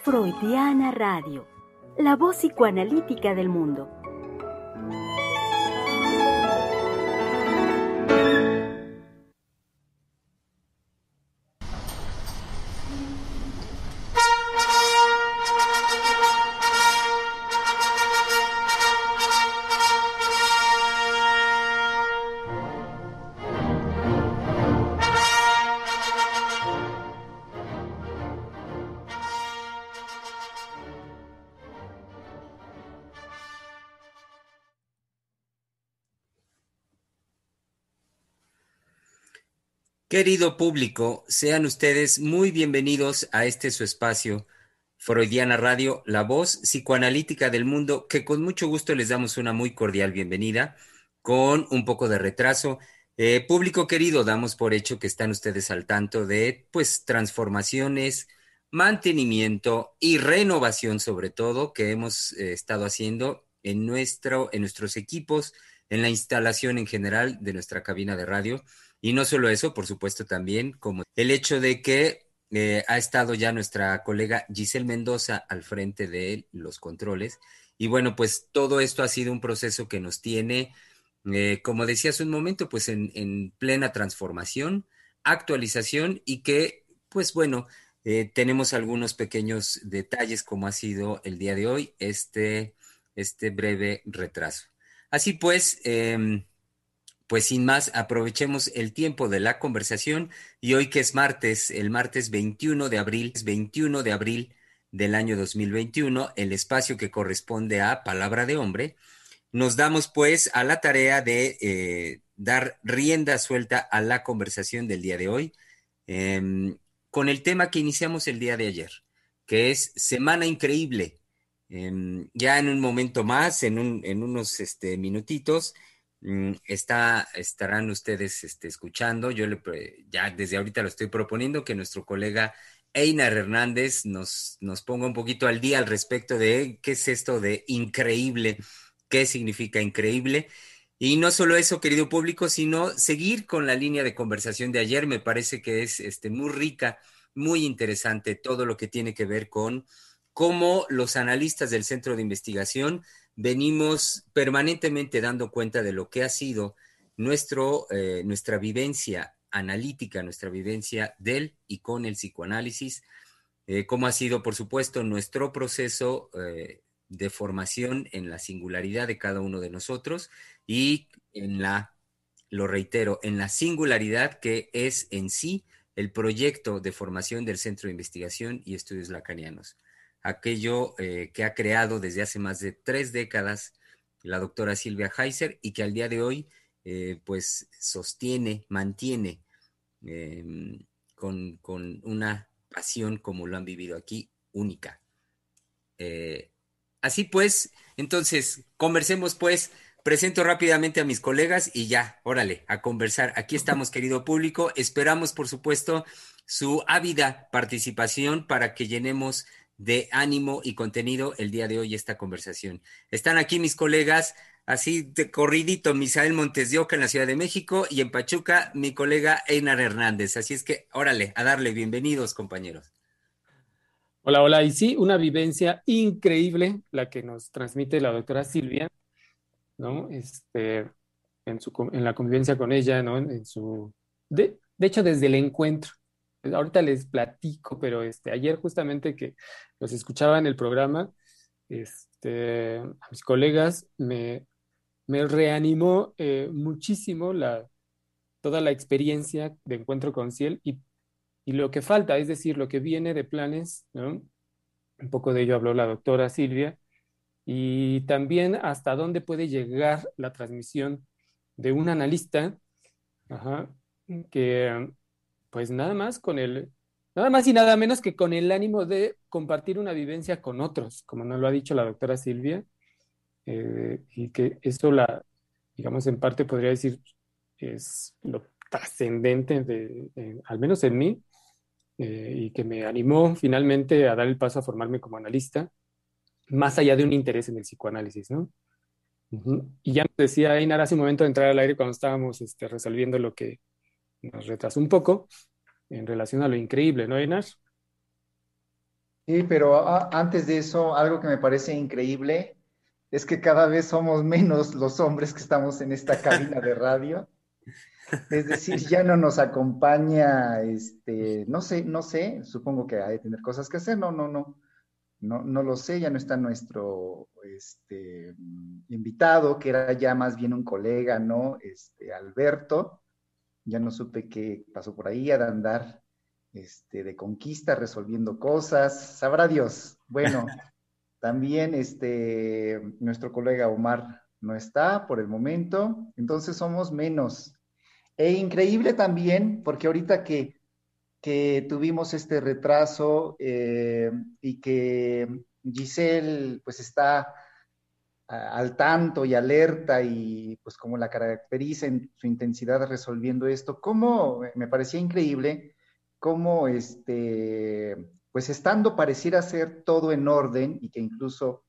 Freudiana Radio, la voz psicoanalítica del mundo. Querido público, sean ustedes muy bienvenidos a este su espacio, Freudiana Radio, la voz psicoanalítica del mundo, que con mucho gusto les damos una muy cordial bienvenida, con un poco de retraso. Público querido, damos por hecho que están ustedes al tanto de, pues, transformaciones, mantenimiento y renovación, sobre todo, que hemos estado haciendo en nuestros equipos, en la instalación en general de nuestra cabina de radio. Y no solo eso, por supuesto también, como el hecho de que ha estado ya nuestra colega Giselle Mendoza al frente de los controles. Y bueno, pues todo esto ha sido un proceso que nos tiene, como decía hace un momento, pues en plena transformación, actualización y que, pues bueno, tenemos algunos pequeños detalles como ha sido el día de hoy, este breve retraso. Así pues sin más, aprovechemos el tiempo de la conversación y hoy que es martes, el martes 21 de abril del año 2021, el espacio que corresponde a Palabra de Hombre, nos damos pues a la tarea de dar rienda suelta a la conversación del día de hoy con el tema que iniciamos el día de ayer, que es Semana Increíble. Ya en un momento más, en unos minutitos, estarán ustedes escuchando. Ya desde ahorita lo estoy proponiendo que nuestro colega Einar Hernández nos ponga un poquito al día al respecto de qué es esto de increíble, qué significa increíble. Y no solo eso, querido público, sino seguir con la línea de conversación de ayer. Me parece que es muy rica, muy interesante todo lo que tiene que ver con cómo los analistas del Centro de Investigación venimos permanentemente dando cuenta de lo que ha sido nuestra vivencia analítica, nuestra vivencia del y con el psicoanálisis, cómo ha sido, por supuesto, nuestro proceso de formación en la singularidad de cada uno de nosotros y lo reitero, en la singularidad que es en sí el proyecto de formación del Centro de Investigación y Estudios Lacanianos. Aquello que ha creado desde hace más de 3 décadas la doctora Silvia Heiser y que al día de hoy pues mantiene con una pasión como lo han vivido aquí, única. Así pues, entonces, conversemos pues, presento rápidamente a mis colegas y ya, órale, a conversar. Aquí estamos, querido público, esperamos, por supuesto, su ávida participación para que llenemos de ánimo y contenido el día de hoy esta conversación. Están aquí mis colegas, así de corridito, Misael Montes de Oca en la Ciudad de México y en Pachuca, mi colega Einar Hernández. Así es que, órale, a darle bienvenidos, compañeros. Hola, hola. Y sí, una vivencia increíble la que nos transmite la doctora Silvia, ¿no? En la convivencia con ella, ¿no? De hecho, desde el encuentro. Ahorita les platico, pero ayer justamente que los escuchaba en el programa, a mis colegas me reanimó muchísimo toda la experiencia de encuentro con Ciel y lo que falta, es decir, lo que viene de planes, ¿no? Un poco de ello habló la doctora Silvia, y también hasta dónde puede llegar la transmisión de un analista, ajá, que pues nada más y nada menos que con el ánimo de compartir una vivencia con otros, como nos lo ha dicho la doctora Silvia, y que eso digamos, en parte podría decir, es lo trascendente al menos en mí, y que me animó finalmente a dar el paso a formarme como analista, más allá de un interés en el psicoanálisis, ¿no? Uh-huh. Y ya nos decía Einar hace un momento de entrar al aire cuando estábamos resolviendo lo que nos retrasó un poco en relación a lo increíble, ¿no, Einar? Sí, pero antes de eso, algo que me parece increíble es que cada vez somos menos los hombres que estamos en esta cabina de radio. Es decir, ya no nos acompaña, no sé, supongo que hay de tener cosas que hacer, no lo sé, ya no está nuestro invitado, que era ya más bien un colega, ¿no? Alberto, ya no supe qué pasó por ahí, ha de andar de conquista, resolviendo cosas, sabrá Dios. Bueno, también nuestro colega Omar no está por el momento, entonces somos menos. E increíble también, porque ahorita que tuvimos este retraso y que Giselle pues está al tanto y alerta y pues como la caracteriza en su intensidad resolviendo esto, cómo me parecía increíble cómo pues estando pareciera ser todo en orden y que incluso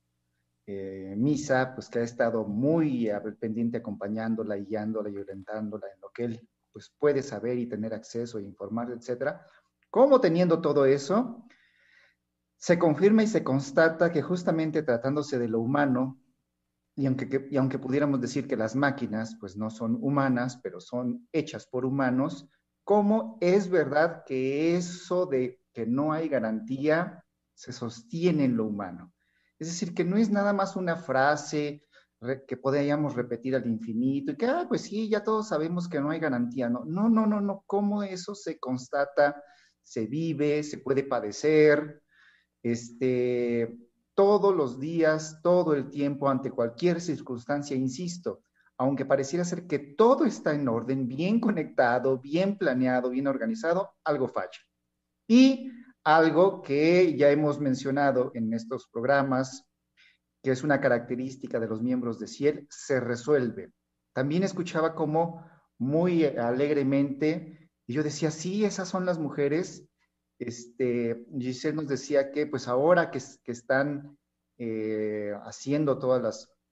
Misa, pues que ha estado muy al pendiente acompañándola y guiándola y orientándola en lo que él pues puede saber y tener acceso e informar, etcétera. Cómo teniendo todo eso, se confirma y se constata que justamente tratándose de lo humano, y aunque pudiéramos decir que las máquinas pues no son humanas, pero son hechas por humanos, ¿cómo es verdad que eso de que no hay garantía se sostiene en lo humano? Es decir, que no es nada más una frase que podríamos repetir al infinito y que, pues sí, ya todos sabemos que no hay garantía. No, no, no, no, no. ¿Cómo eso se constata, se vive, se puede padecer? este, Todos los días, todo el tiempo, ante cualquier circunstancia, insisto, aunque pareciera ser que todo está en orden, bien conectado, bien planeado, bien organizado, algo falla. Y algo que ya hemos mencionado en estos programas, que es una característica de los miembros de CIEL, se resuelve. También escuchaba como muy alegremente, y yo decía, sí, esas son las mujeres. Giselle nos decía que pues ahora que están haciendo todas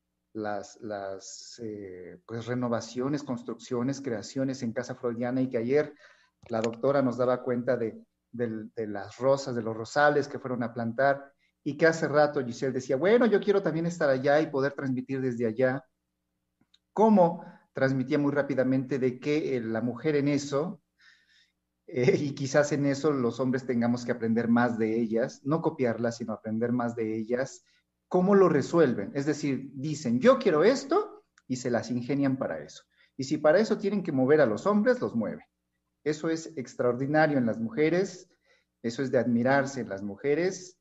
las pues, renovaciones, construcciones, creaciones en Casa Freudiana y que ayer la doctora nos daba cuenta de las rosas, de los rosales que fueron a plantar y que hace rato Giselle decía, bueno, yo quiero también estar allá y poder transmitir desde allá. ¿Cómo? Transmitía muy rápidamente de que la mujer en eso, y quizás en eso los hombres tengamos que aprender más de ellas, no copiarlas, sino aprender más de ellas, cómo lo resuelven. Es decir, dicen, yo quiero esto y se las ingenian para eso. Y si para eso tienen que mover a los hombres, los mueven. Eso es extraordinario en las mujeres, eso es de admirarse en las mujeres,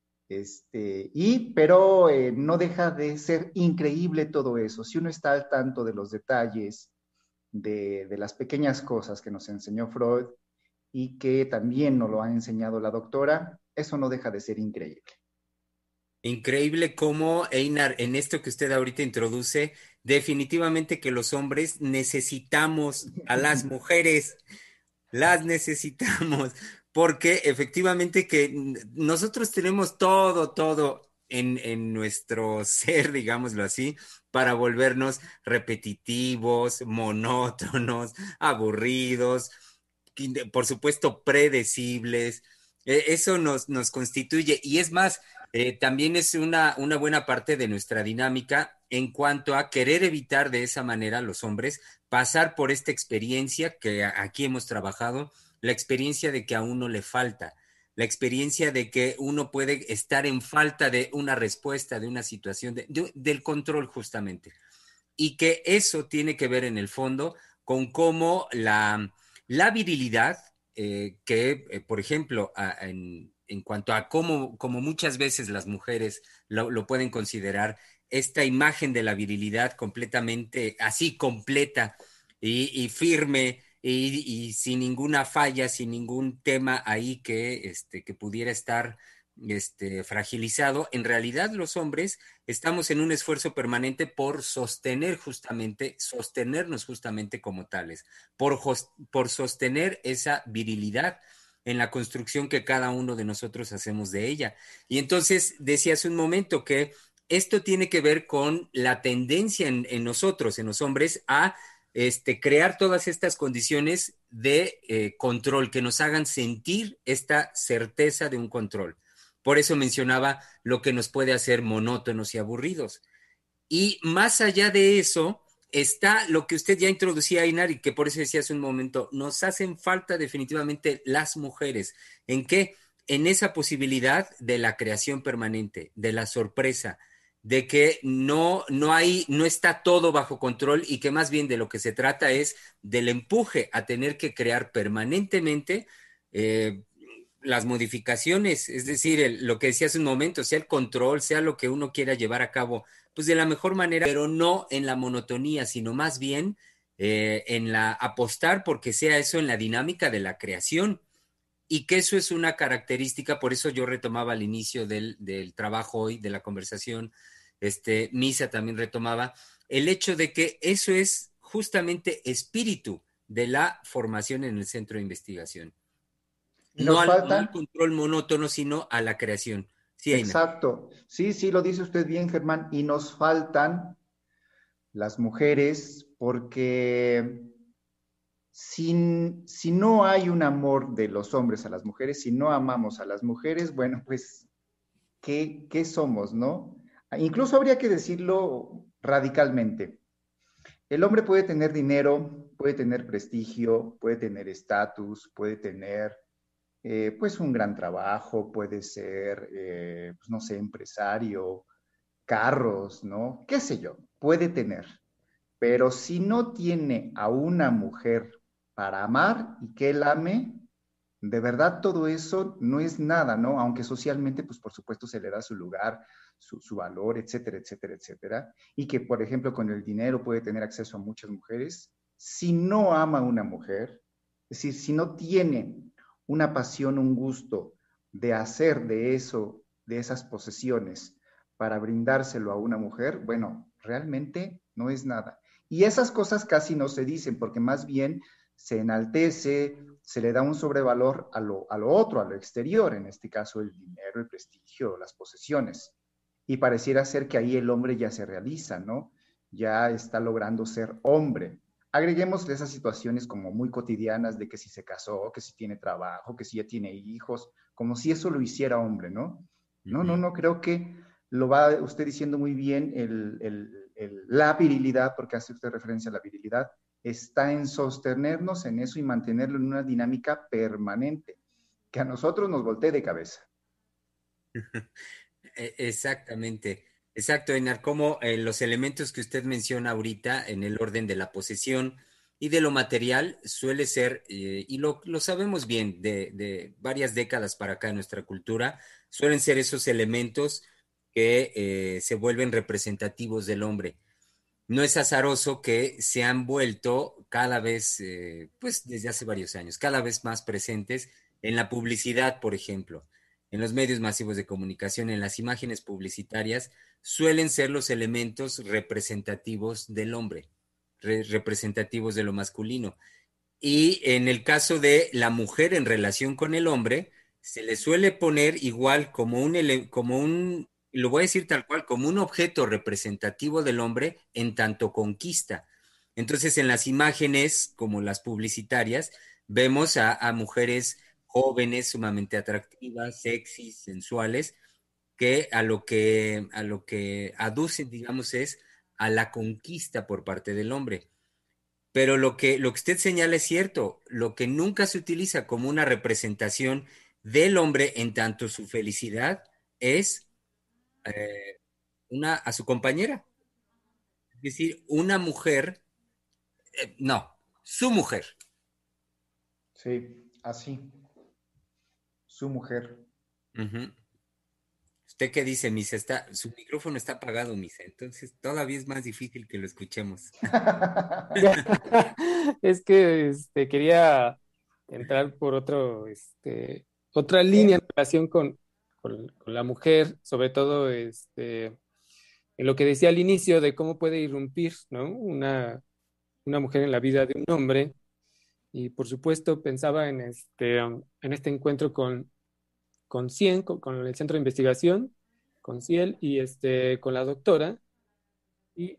pero no deja de ser increíble todo eso. Si uno está al tanto de los detalles, de las pequeñas cosas que nos enseñó Freud y que también nos lo ha enseñado la doctora, eso no deja de ser increíble. Increíble cómo, Einar, en esto que usted ahorita introduce, definitivamente que los hombres necesitamos a las mujeres, las necesitamos, porque efectivamente que nosotros tenemos todo en nuestro ser, digámoslo así, para volvernos repetitivos, monótonos, aburridos, por supuesto, predecibles. Eso nos constituye y es más, también es una buena parte de nuestra dinámica en cuanto a querer evitar de esa manera a los hombres pasar por esta experiencia que aquí hemos trabajado, la experiencia de que a uno le falta, la experiencia de que uno puede estar en falta de una respuesta, de una situación, del control justamente. Y que eso tiene que ver en el fondo con cómo la virilidad, por ejemplo, en cuanto a cómo, como muchas veces las mujeres lo pueden considerar, esta imagen de la virilidad completamente así, completa y firme y sin ninguna falla, sin ningún tema ahí que pudiera estar fragilizado. En realidad, los hombres estamos en un esfuerzo permanente por sostenernos justamente como tales, por sostener esa virilidad en la construcción que cada uno de nosotros hacemos de ella. Y entonces decía hace un momento que esto tiene que ver con la tendencia en nosotros, en los hombres, a crear todas estas condiciones de control que nos hagan sentir esta certeza de un control. Por eso mencionaba lo que nos puede hacer monótonos y aburridos. Y más allá de eso, está lo que usted ya introducía, Ainar, y que por eso decía hace un momento, nos hacen falta definitivamente las mujeres. ¿En qué? En esa posibilidad de la creación permanente, de la sorpresa, de que no está todo bajo control y que más bien de lo que se trata es del empuje a tener que crear permanentemente eh, las modificaciones, es decir, lo que decía hace un momento, sea el control, sea lo que uno quiera llevar a cabo, pues de la mejor manera, pero no en la monotonía, sino más bien en la apostar porque sea eso en la dinámica de la creación y que eso es una característica, por eso yo retomaba al inicio del trabajo hoy, de la conversación, Misa también retomaba, el hecho de que eso es justamente espíritu de la formación en el centro de investigación. Y nos No al faltan, control monótono, sino a la creación. Sí, Aina. exacto, sí, sí, lo dice usted bien, Germán, y nos faltan las mujeres porque si no hay un amor de los hombres a las mujeres, si no amamos a las mujeres, bueno, pues, ¿qué somos, no? Incluso habría que decirlo radicalmente. El hombre puede tener dinero, puede tener prestigio, puede tener estatus, puede tener pues un gran trabajo, puede ser, pues, no sé, empresario, carros, ¿no? ¿Qué sé yo? Puede tener. Pero si no tiene a una mujer para amar y que él ame, de verdad todo eso no es nada, ¿no? Aunque socialmente, pues por supuesto se le da su lugar, su valor, etcétera, etcétera, etcétera. Y que, por ejemplo, con el dinero puede tener acceso a muchas mujeres. Si no ama a una mujer, es decir, si no tiene una pasión, un gusto de hacer de eso, de esas posesiones, para brindárselo a una mujer, bueno, realmente no es nada. Y esas cosas casi no se dicen, porque más bien se enaltece, se le da un sobrevalor a lo otro, a lo exterior, en este caso el dinero, el prestigio, las posesiones. Y pareciera ser que ahí el hombre ya se realiza, ¿no? Ya está logrando ser hombre. Agreguemos esas situaciones como muy cotidianas de que si se casó, que si tiene trabajo, que si ya tiene hijos, como si eso lo hiciera hombre, ¿no? No, no, Ujú. no, creo que lo va usted diciendo muy bien, la virilidad, porque hace usted referencia a la virilidad, está en sostenernos en eso y mantenerlo en una dinámica permanente, que a nosotros nos voltee de cabeza. Exactamente. Exacto, Enar, como los elementos que usted menciona ahorita en el orden de la posesión y de lo material suele ser, y lo sabemos bien de varias décadas para acá en nuestra cultura, suelen ser esos elementos que se vuelven representativos del hombre. No es azaroso que se han vuelto cada vez, pues desde hace varios años, cada vez más presentes en la publicidad, por ejemplo, en los medios masivos de comunicación, en las imágenes publicitarias, suelen ser los elementos representativos del hombre, representativos de lo masculino. Y en el caso de la mujer en relación con el hombre, se le suele poner igual lo voy a decir tal cual, como un objeto representativo del hombre en tanto conquista. Entonces, en las imágenes, como las publicitarias, vemos a mujeres jóvenes, sumamente atractivas, sexys, sensuales, que a lo que aducen, digamos, es a la conquista por parte del hombre. Pero lo que usted señala es cierto, lo que nunca se utiliza como una representación del hombre en tanto su felicidad es eh, a su compañera, es decir, una mujer, no, su mujer. Sí, así, su mujer. Ujú. ¿Usted qué dice, Misa? Su micrófono está apagado, Misa, entonces todavía es más difícil que lo escuchemos. Es que quería entrar por otra línea en Eh, relación con la mujer, sobre todo en lo que decía al inicio de cómo puede irrumpir, ¿no? Una mujer en la vida de un hombre. Y por supuesto pensaba en este encuentro con CIEN, con el centro de investigación, con Ciel y con la doctora. Y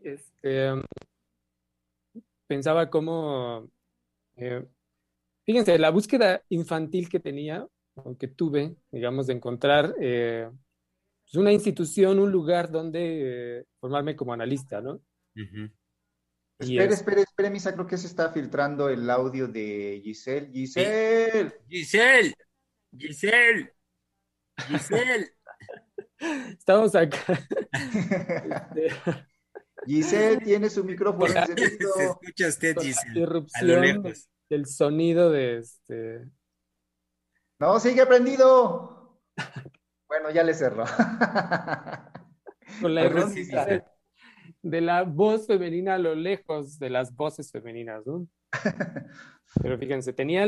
pensaba cómo, eh, fíjense, la búsqueda infantil que tenía ¿no?, que tuve, digamos, de encontrar pues una institución, un lugar donde formarme como analista, ¿no? Ujú. Y Espere, Misa, creo que se está filtrando el audio de Giselle. Sí. Giselle, Giselle, Giselle, Giselle. estamos acá. Este, Giselle tiene su con micrófono la, Se encendido. escucha usted, con la Giselle, a lo irrupción lejos. del sonido No, sigue prendido. Bueno, ya le cerró. con la Ahora Perdón, sí, irrupción Misa. Misa. de la voz femenina a lo lejos de las voces femeninas, ¿no? Pero fíjense, tenía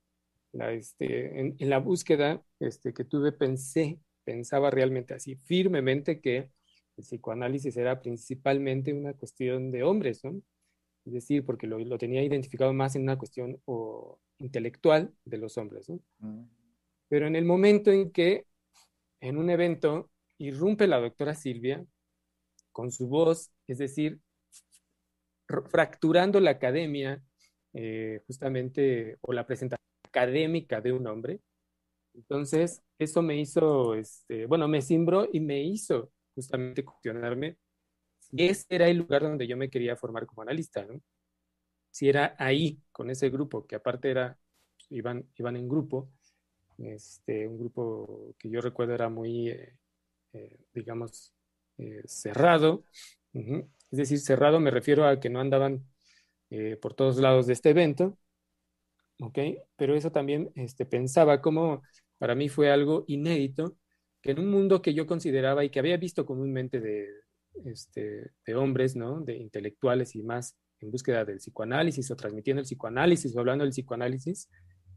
en la búsqueda que tuve, pensaba realmente así firmemente que el psicoanálisis era principalmente una cuestión de hombres, ¿no? Es decir, porque lo tenía identificado más en una cuestión intelectual de los hombres, ¿no? Pero en el momento en que en un evento irrumpe la doctora Silvia con su voz, es decir, fracturando la academia, justamente, o la presentación académica de un hombre. Entonces, eso me hizo, bueno, me cimbró y me hizo justamente cuestionarme si ese era el lugar donde yo me quería formar como analista, ¿no? Si era ahí, con ese grupo, que aparte iban en grupo, un grupo que yo recuerdo era muy, digamos, cerrado. Uh-huh. Es decir, cerrado me refiero a que no andaban por todos lados de este evento, ¿ok? Pero eso también pensaba como para mí fue algo inédito, que en un mundo que yo consideraba y que había visto comúnmente de hombres, ¿no? De intelectuales y más en búsqueda del psicoanálisis o transmitiendo el psicoanálisis o hablando del psicoanálisis,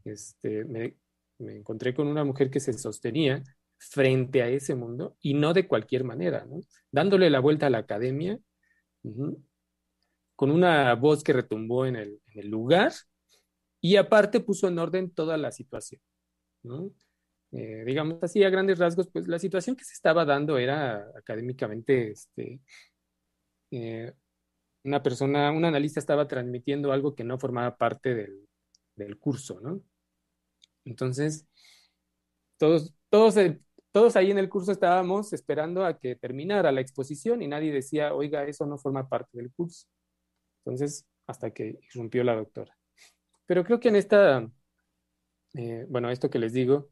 me encontré con una mujer que se sostenía frente a ese mundo y no de cualquier manera, ¿no? Dándole la vuelta a la academia, uh-huh, con una voz que retumbó en el lugar y aparte puso en orden toda la situación, ¿no? Digamos así, a grandes rasgos, pues la situación que se estaba dando era académicamente, eh, un analista estaba transmitiendo algo que no formaba parte del curso, ¿no? Entonces, todos, todos, todos ahí en el curso estábamos esperando a que terminara la exposición y nadie decía, oiga, eso no forma parte del curso. Entonces, hasta que irrumpió la doctora. Pero creo que bueno, esto que les digo,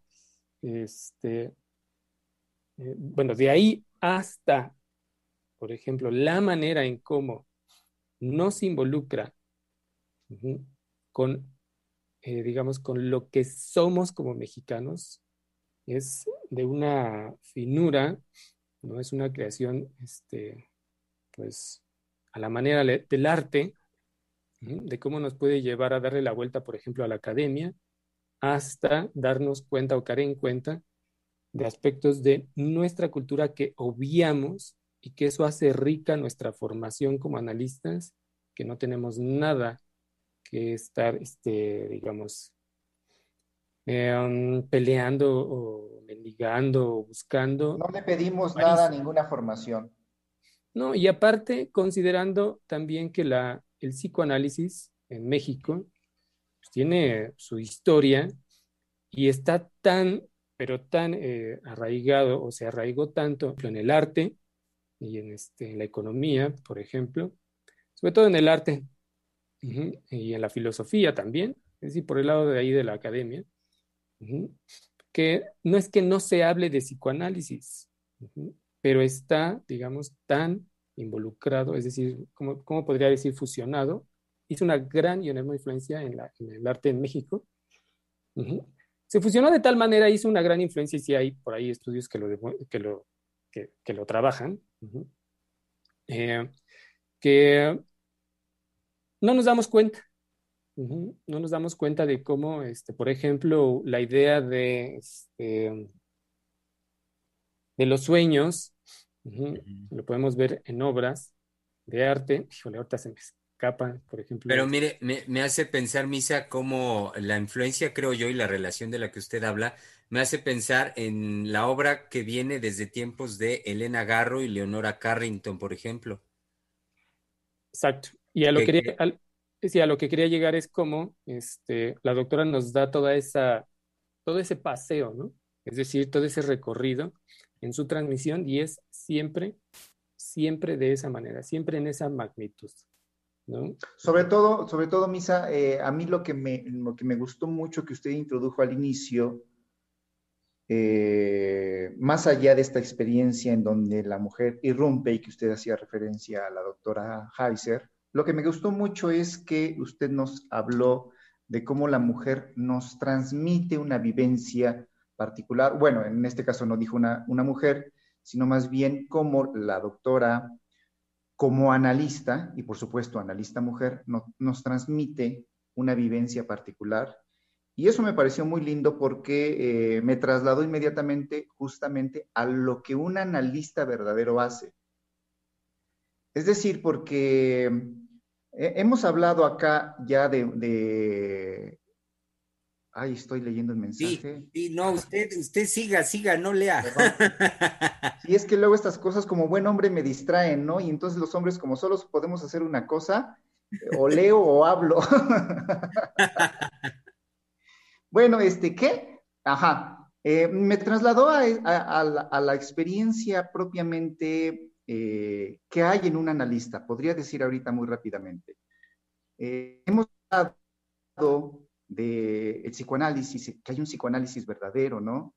bueno, de ahí hasta, por ejemplo, la manera en cómo nos involucra, uh-huh, con, digamos, con lo que somos como mexicanos, es de una finura, ¿no? Es una creación, pues, a la manera del arte, uh-huh, de cómo nos puede llevar a darle la vuelta, por ejemplo, a la academia, hasta darnos cuenta o caer en cuenta de aspectos de nuestra cultura que obviamos y que eso hace rica nuestra formación como analistas, que no tenemos nada que estar, digamos, peleando o mendigando o buscando. No le pedimos nada, París, ninguna formación. ¿no? Y aparte, considerando también que el psicoanálisis en México pues, tiene su historia y está tan, pero tan arraigado o se arraigó tanto en el arte y en la economía, por ejemplo, sobre todo en el arte, uh-huh, y en la filosofía también, es decir, por el lado de ahí de la academia, uh-huh, que no es que no se hable de psicoanálisis, uh-huh, pero está, digamos, tan involucrado, es decir, ¿cómo podría decir fusionado? Hizo una gran y enorme influencia en el arte en México. Uh-huh. Se fusionó de tal manera, hizo una gran influencia, y sí hay por ahí estudios que lo trabajan, uh-huh, eh, que no nos damos cuenta, uh-huh, no nos damos cuenta de cómo, por ejemplo, la idea de los sueños, uh-huh, Ujú. lo podemos ver en obras de arte. Híjole, ahorita se me escapa, por ejemplo. Pero mire, me hace pensar, Misa, cómo la influencia, creo yo, y la relación de la que usted habla, me hace pensar en la obra que viene desde tiempos de Elena Garro y Leonora Carrington, por ejemplo. Exacto. Y a lo Que, que que- sí, a lo que quería llegar es cómo la doctora nos da todo ese paseo, ¿no? Es decir, todo ese recorrido en su transmisión y es siempre, siempre de esa manera, siempre en esa magnitud, ¿no? Sobre todo, Misa, a mí lo que me gustó mucho que usted introdujo al inicio, más allá de esta experiencia en donde la mujer irrumpe y que usted hacía referencia a la doctora Heiser, lo que me gustó mucho es que usted nos habló de cómo la mujer nos transmite una vivencia particular. Bueno, en este caso no dijo una mujer, sino más bien cómo la doctora, como analista, y por supuesto analista mujer, nos transmite una vivencia particular. Y eso me pareció muy lindo porque me trasladó inmediatamente justamente a lo que un analista verdadero hace. Es decir, porque hemos hablado acá ya Ay, estoy leyendo el Sí, mensaje. sí, no, usted siga, no lea. Perdón. Sí, es que luego estas cosas como buen hombre me distraen, ¿no? Y entonces los hombres como solo podemos hacer una cosa, o leo o hablo. Bueno, ¿qué? Ajá. Me trasladó a la experiencia propiamente que hay en un analista. Podría decir ahorita muy rápidamente. Hemos hablado del psicoanálisis, que hay un psicoanálisis verdadero, ¿no?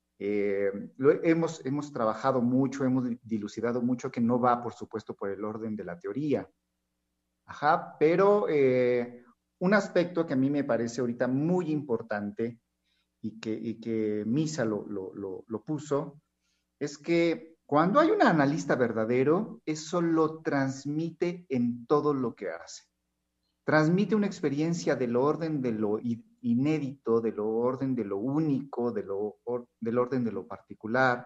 Hemos trabajado mucho, hemos dilucidado mucho que no va, por supuesto, por el orden de la teoría. Ajá, pero un aspecto que a mí me parece ahorita muy importante y que Misa lo puso, es que cuando hay un analista verdadero, eso lo transmite en todo lo que hace. Transmite una experiencia del orden de lo inédito, del orden de lo único, del orden de lo particular.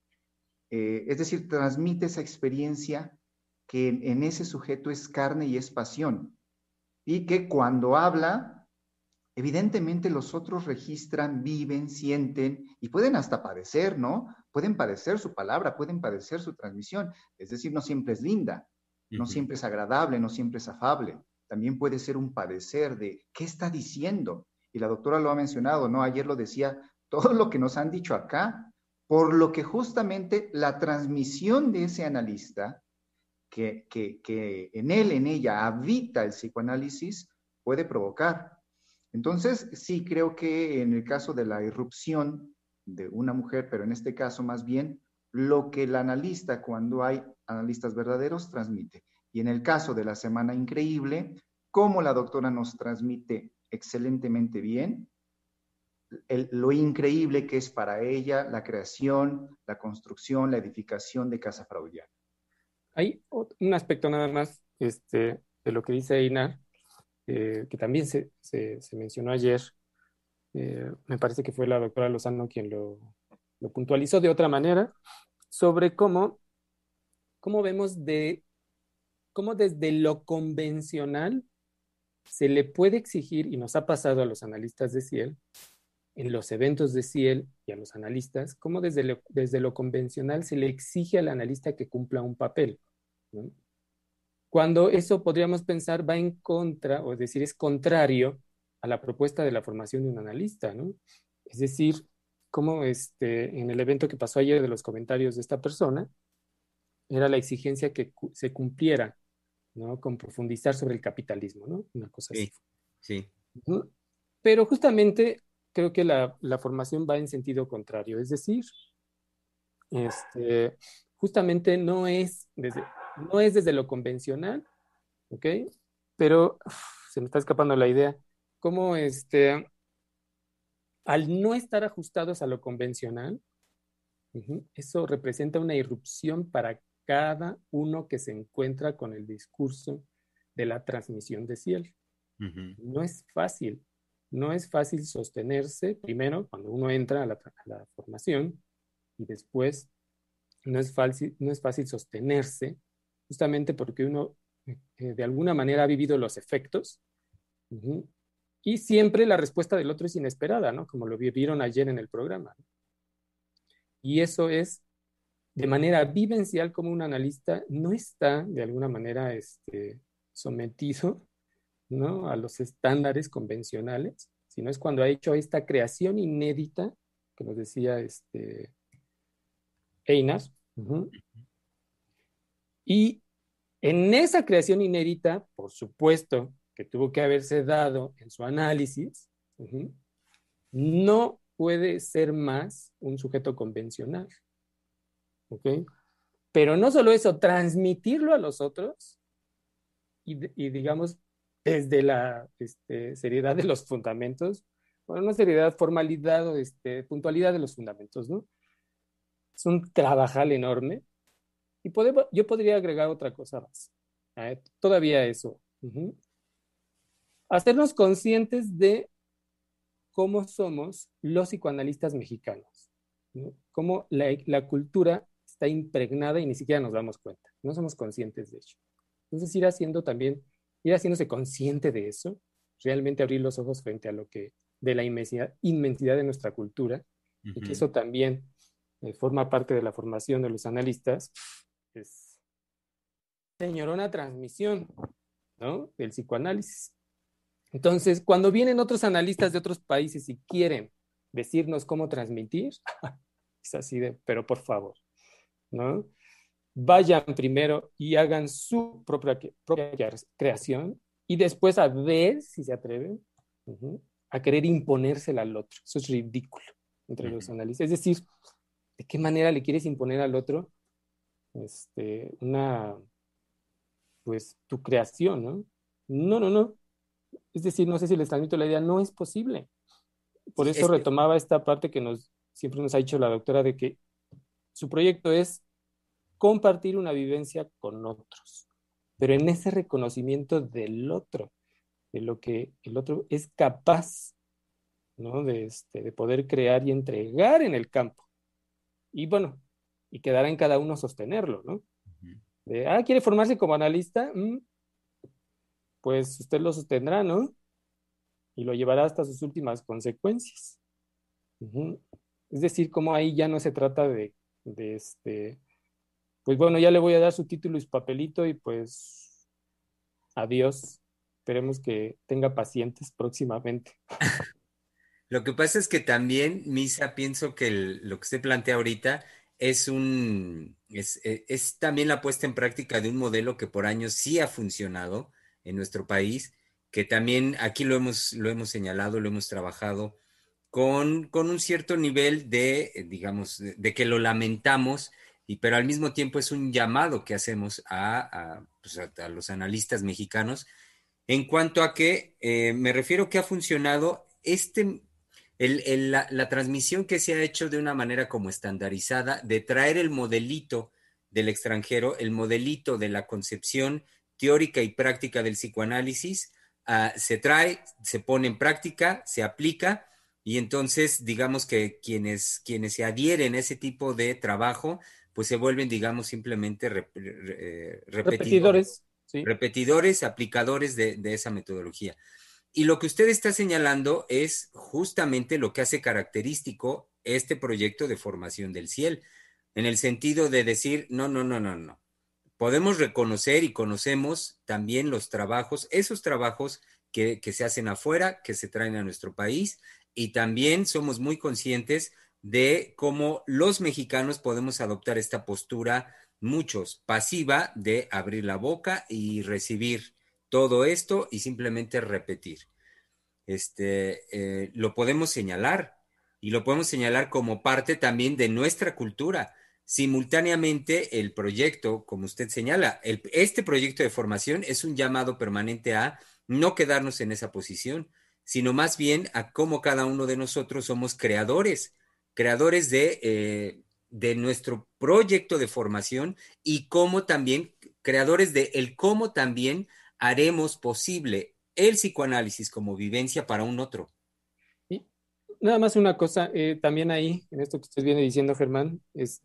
Es decir, transmite esa experiencia que en ese sujeto es carne y es pasión. Y que cuando habla, evidentemente los otros registran, viven, sienten y pueden hasta padecer, ¿no? Pueden padecer su palabra, pueden padecer su transmisión. Es decir, no siempre es linda, no siempre es agradable, no siempre es afable. También puede ser un padecer de qué está diciendo. Y la doctora lo ha mencionado, ¿no? Ayer lo decía, todo lo que nos han dicho acá, por lo que justamente la transmisión de ese analista, que en él, en ella, habita el psicoanálisis, puede provocar. Entonces, sí, creo que en el caso de la irrupción de una mujer, pero en este caso más bien, lo que el analista, cuando hay analistas verdaderos, transmite. Y en el caso de la Semana Increíble, como la doctora nos transmite excelentemente bien, lo increíble que es para ella la creación, la construcción, la edificación de Casa Freudiana. Hay un aspecto nada más de lo que dice Einar, que también se mencionó ayer. Me parece que fue la doctora Lozano quien lo puntualizó de otra manera, sobre cómo vemos cómo desde lo convencional se le puede exigir, y nos ha pasado a los analistas de Ciel, en los eventos de Ciel y a los analistas, cómo desde lo convencional se le exige al analista que cumpla un papel, ¿no? Cuando eso podríamos pensar va en contra, o decir, es contrario a la propuesta de la formación de un analista, ¿no? Es decir, como en el evento que pasó ayer de los comentarios de esta persona, era la exigencia que se cumpliera, ¿no? Con profundizar sobre el capitalismo, ¿no? Una cosa así. Sí, sí. ¿No? Pero justamente creo que la formación va en sentido contrario, es decir, justamente no es desde lo convencional, ¿ok? Pero se me está escapando la idea, cómo al no estar ajustados a lo convencional, eso representa una irrupción para cada uno que se encuentra con el discurso de la transmisión de Ciel. No es fácil, no es fácil sostenerse, primero, cuando uno entra a la formación, y después no es fácil sostenerse, justamente porque uno de alguna manera ha vivido los efectos, y siempre la respuesta del otro es inesperada, ¿no? Como lo vieron ayer en el programa. Y eso es de manera vivencial, como un analista no está de alguna manera sometido, ¿no? A los estándares convencionales, sino es cuando ha hecho esta creación inédita que nos decía Einar. Uh-huh. Y en esa creación inédita, por supuesto, que tuvo que haberse dado en su análisis, uh-huh, no puede ser más un sujeto convencional. ¿Ok? Pero no solo eso, transmitirlo a los otros y digamos, desde la seriedad de los fundamentos, bueno, no seriedad, formalidad o puntualidad de los fundamentos, ¿no? Es un trabajal enorme. Y yo podría agregar otra cosa más. Todavía eso. Uh-huh. Hacernos conscientes de cómo somos los psicoanalistas mexicanos, ¿no? Cómo la cultura está impregnada y ni siquiera nos damos cuenta. No somos conscientes de ello. Entonces ir haciéndose consciente de eso, realmente abrir los ojos frente a lo que, de la inmensidad de nuestra cultura, uh-huh, y que eso también forma parte de la formación de los analistas, es, señorona transmisión, ¿no? Del psicoanálisis. Entonces, cuando vienen otros analistas de otros países y quieren decirnos cómo transmitir, es así de, pero por favor, ¿no? Vayan primero y hagan su propia creación y después a ver si se atreven uh-huh, a querer imponérsela al otro. Eso es ridículo entre uh-huh, los analistas. Es decir, ¿de qué manera le quieres imponer al otro pues tu creación, ¿no? No. Es decir, no sé si les transmito la idea, no es posible. Por eso retomaba esta parte que siempre nos ha dicho la doctora de que su proyecto es compartir una vivencia con otros, pero en ese reconocimiento del otro, de lo que el otro es capaz, ¿no? de poder crear y entregar en el campo. Y bueno, y quedará en cada uno sostenerlo, ¿no? ¿Quiere formarse como analista? Pues usted lo sostendrá, ¿no? Y lo llevará hasta sus últimas consecuencias. Uh-huh. Es decir, como ahí ya no se trata de pues bueno, ya le voy a dar su título y su papelito y pues adiós. Esperemos que tenga pacientes próximamente. Lo que pasa es que también, Misa, pienso que lo que usted plantea ahorita es también la puesta en práctica de un modelo que por años sí ha funcionado en nuestro país, que también aquí lo hemos señalado, lo hemos trabajado con un cierto nivel de, digamos, de que lo lamentamos, pero al mismo tiempo es un llamado que hacemos pues a los analistas mexicanos en cuanto a que me refiero que ha funcionado la transmisión que se ha hecho de una manera como estandarizada, de traer el modelito del extranjero, el modelito de la concepción teórica y práctica del psicoanálisis, se trae, se pone en práctica, se aplica, y entonces digamos que quienes se adhieren a ese tipo de trabajo, pues se vuelven, digamos, simplemente repetidores, sí. Repetidores, aplicadores de esa metodología. Y lo que usted está señalando es justamente lo que hace característico este proyecto de formación del CIEL, en el sentido de decir, no. Podemos reconocer y conocemos también los trabajos, esos trabajos que se hacen afuera, que se traen a nuestro país, y también somos muy conscientes de cómo los mexicanos podemos adoptar esta postura, muchos, pasiva, de abrir la boca y todo esto y simplemente repetir. Lo podemos señalar y lo podemos señalar como parte también de nuestra cultura. Simultáneamente, el proyecto, como usted señala, este proyecto de formación es un llamado permanente a no quedarnos en esa posición, sino más bien a cómo cada uno de nosotros somos creadores de nuestro proyecto de formación y cómo también, creadores de el cómo también haremos posible el psicoanálisis como vivencia para un otro. Y nada más una cosa, también ahí, en esto que usted viene diciendo, Germán,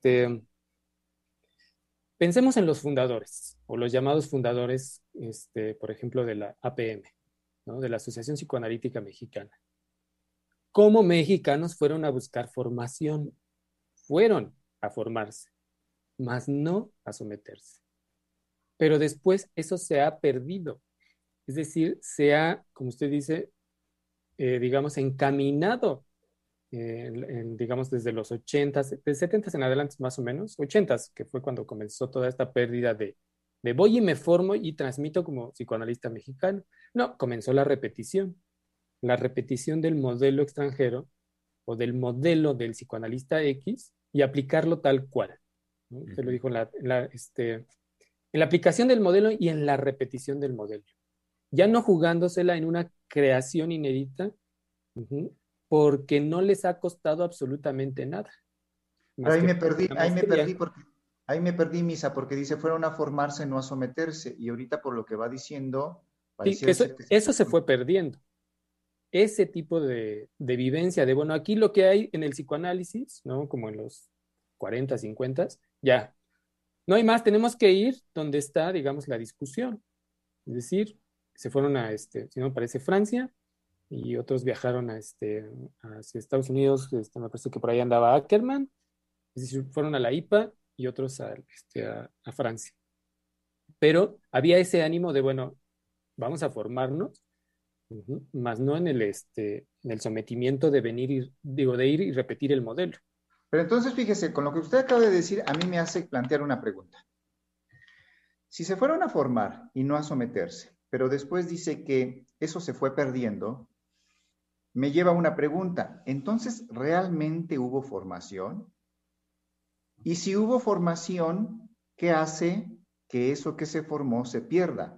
pensemos en los fundadores, o los llamados fundadores, por ejemplo, de la APM, ¿no? De la Asociación Psicoanalítica Mexicana. ¿Cómo mexicanos fueron a buscar formación? Fueron a formarse, mas no a someterse. Pero después eso se ha perdido. Es decir, como usted dice, digamos, encaminado, digamos, desde los 80s, de 70s en adelante más o menos, 80s, que fue cuando comenzó toda esta pérdida de voy y me formo y transmito como psicoanalista mexicano. No, comenzó la repetición del modelo extranjero o del modelo del psicoanalista X y aplicarlo tal cual, ¿no? Te lo dijo en la aplicación del modelo y en la repetición del modelo. Ya no jugándosela en una creación inédita, uh-huh, porque no les ha costado absolutamente nada. Pero Más que la maestría. ahí me perdí, Misa, porque dice fueron a formarse, no a someterse. Y ahorita por lo que va diciendo, Sí, que pareciera ser que eso se fue perdiendo. Ese tipo de vivencia, de bueno, aquí lo que hay en el psicoanálisis, ¿no? Como en los 40, 50, ya, no hay más, tenemos que ir donde está, digamos, la discusión. Es decir, se fueron si no me parece, Francia, y otros viajaron hacia Estados Unidos, me parece que por ahí andaba Ackerman, es decir, fueron a la IPA y otros a Francia. Pero había ese ánimo de, bueno, vamos a formarnos, uh-huh, más no en el sometimiento de venir, de ir y repetir el modelo. Pero entonces, fíjese, con lo que usted acaba de decir, a mí me hace plantear una pregunta. Si se fueron a formar y no a someterse, pero después dice que eso se fue perdiendo, me lleva a una pregunta. Entonces, ¿realmente hubo formación? Y si hubo formación, ¿qué hace que eso que se formó se pierda?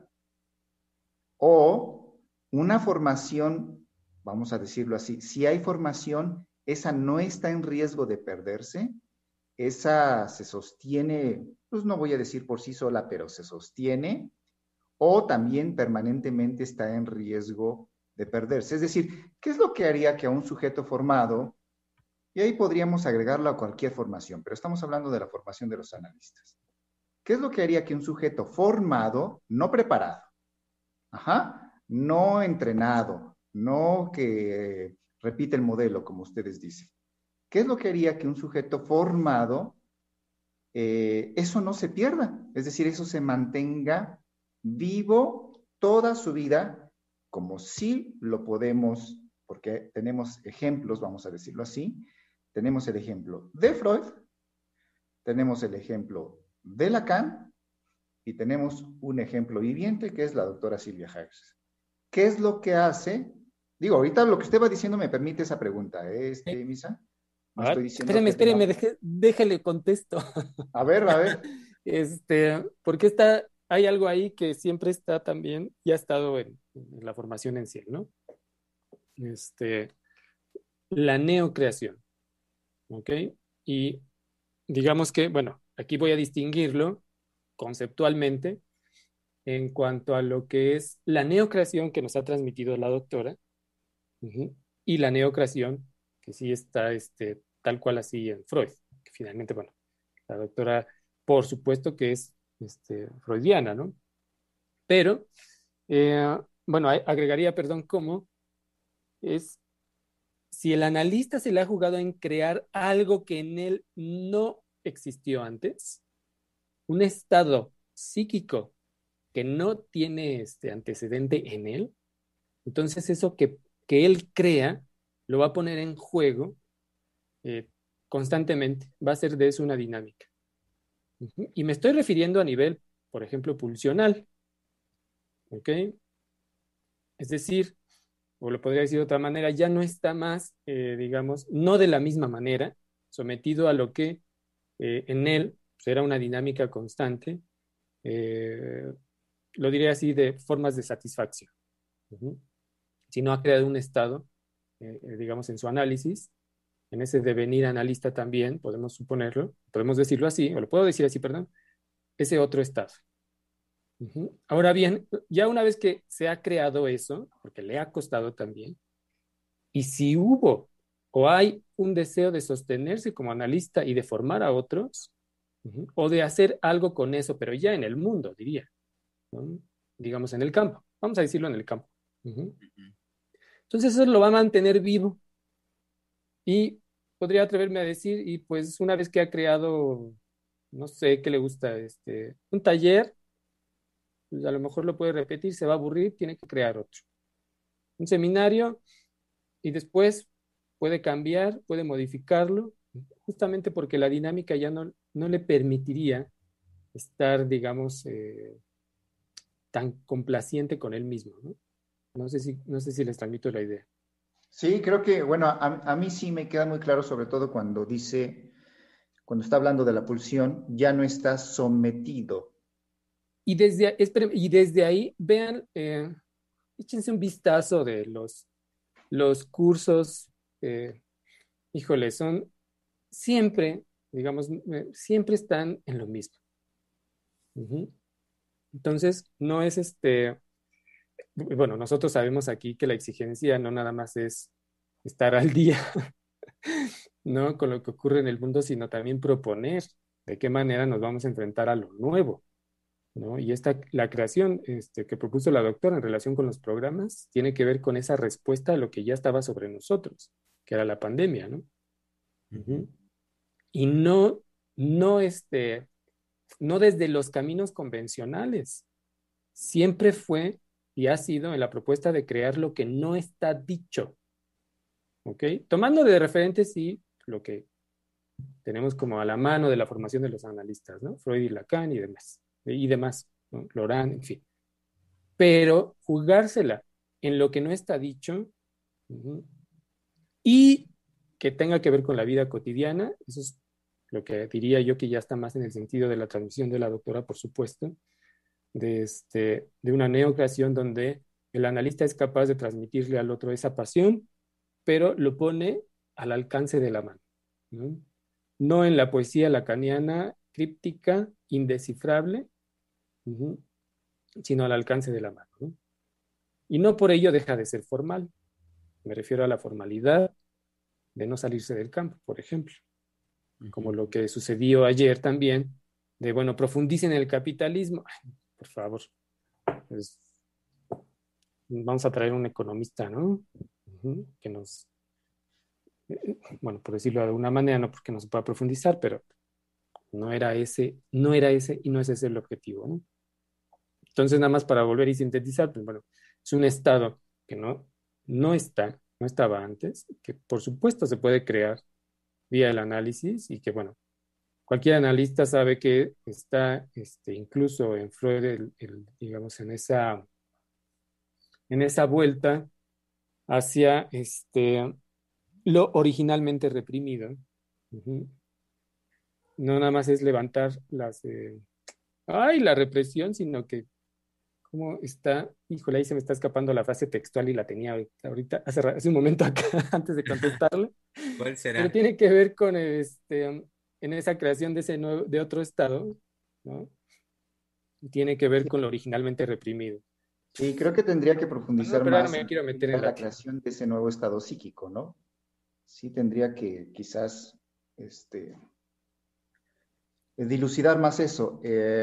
O una formación, vamos a decirlo así, si hay formación, esa no está en riesgo de perderse, esa se sostiene, pues no voy a decir por sí sola, pero se sostiene, o también permanentemente está en riesgo de perderse. Es decir, ¿qué es lo que haría que a un sujeto formado, y ahí podríamos agregarlo a cualquier formación, pero estamos hablando de la formación de los analistas? ¿Qué es lo que haría que un sujeto formado, no preparado, no entrenado, no que repite el modelo, como ustedes dicen? ¿Qué es lo que haría que un sujeto formado, eso no se pierda? Es decir, eso se mantenga vivo toda su vida, como si lo podemos, porque tenemos ejemplos, vamos a decirlo así. Tenemos el ejemplo de Freud, tenemos el ejemplo de Lacan y tenemos un ejemplo viviente que es la doctora Silvia Hayes. ¿Qué es lo que hace? Digo, ahorita lo que usted va diciendo me permite esa pregunta, Misa. No estoy diciendo que Espéreme, tengamos... déjele contesto. A ver. Porque hay algo ahí que siempre está también, y ha estado en la formación en sí, ¿no? La neocreación, ¿ok? Y digamos que, bueno, aquí voy a distinguirlo conceptualmente en cuanto a lo que es la neocreación que nos ha transmitido la doctora, uh-huh, y la neocreación que sí está tal cual así en Freud, que finalmente, bueno, la doctora, por supuesto que es freudiana, ¿no? Pero, bueno, agregaría, perdón, cómo es, si el analista se le ha jugado en crear algo que en él no existió antes, un estado psíquico que no tiene antecedente en él, entonces eso que él crea lo va a poner en juego eh, constantemente, va a ser de eso una dinámica. Uh-huh. Y me estoy refiriendo a nivel, por ejemplo, pulsional, ¿ok? Es decir, o lo podría decir de otra manera, ya no está más, digamos, no de la misma manera, sometido a lo que en él pues, era una dinámica constante, eh, lo diría así, de formas de satisfacción. Uh-huh. Si no ha creado un estado, digamos, en su análisis, en ese devenir analista también, podemos suponerlo, podemos decirlo así, o lo puedo decir así, perdón, ese otro estado. Uh-huh. Ahora bien, ya una vez que se ha creado eso, porque le ha costado también, y si hubo o hay un deseo de sostenerse como analista y de formar a otros, uh-huh, o de hacer algo con eso, pero ya en el mundo, diría, ¿no? Digamos en el campo, vamos a decirlo en el campo. Uh-huh. Entonces eso lo va a mantener vivo y podría atreverme a decir, y pues una vez que ha creado, no sé, qué le gusta, un taller, pues a lo mejor lo puede repetir, se va a aburrir, tiene que crear otro. Un seminario, y después puede cambiar, puede modificarlo, justamente porque la dinámica ya no le permitiría estar, digamos, tan complaciente con él mismo, ¿no? No sé si les transmito la idea. Sí, creo que, bueno, a mí sí me queda muy claro, sobre todo cuando dice, cuando está hablando de la pulsión, ya no está sometido. Y desde ahí, vean, échense un vistazo de los cursos, híjole, son siempre, digamos, siempre están en lo mismo. Ujú. Entonces, no es bueno, nosotros sabemos aquí que la exigencia no nada más es estar al día, ¿no? Con lo que ocurre en el mundo, sino también proponer de qué manera nos vamos a enfrentar a lo nuevo, ¿no? Y la creación que propuso la doctora en relación con los programas tiene que ver con esa respuesta a lo que ya estaba sobre nosotros, que era la pandemia, ¿no? Ujú. Y no, no desde los caminos convencionales. Siempre fue y ha sido en la propuesta de crear lo que no está dicho, ¿ok? Tomando de referente, sí, lo que tenemos como a la mano de la formación de los analistas, ¿no? Freud y Lacan y demás, ¿no? Laurent, en fin. Pero jugársela en lo que no está dicho, uh-huh, y que tenga que ver con la vida cotidiana, eso es lo que diría yo que ya está más en el sentido de la transmisión de la doctora, por supuesto, de una neocreación donde el analista es capaz de transmitirle al otro esa pasión, pero lo pone al alcance de la mano, ¿no? No en la poesía lacaniana, críptica, indescifrable, uh-huh, sino al alcance de la mano, ¿no? Y no por ello deja de ser formal. Me refiero a la formalidad de no salirse del campo, por ejemplo, como lo que sucedió ayer también, de, bueno, profundicen en el capitalismo. Ay, por favor, pues, vamos a traer un economista, ¿no? Uh-huh, que nos, bueno, por decirlo de alguna manera, no porque no se pueda profundizar, pero no era ese y no es ese el objetivo, ¿no? Entonces, nada más para volver y sintetizar, pues bueno, es un estado que no estaba antes, que por supuesto se puede crear vía el análisis y que, bueno, cualquier analista sabe que está incluso en Freud, digamos, en esa vuelta hacia lo originalmente reprimido. Uh-huh. No nada más es levantar la represión, sino que cómo está, híjole, ahí se me está escapando la frase textual y la tenía ahorita hace un momento acá, antes de contestarle, ¿Cuál pero será? tiene que ver con en esa creación de otro estado, ¿no? Tiene que ver Sí, con lo originalmente reprimido. sí, creo que tendría que No, profundizar pero ahora más me en quiero qué meter sería en la la tierra. creación de ese nuevo estado psíquico, ¿no? Sí, tendría que quizás dilucidar más eso.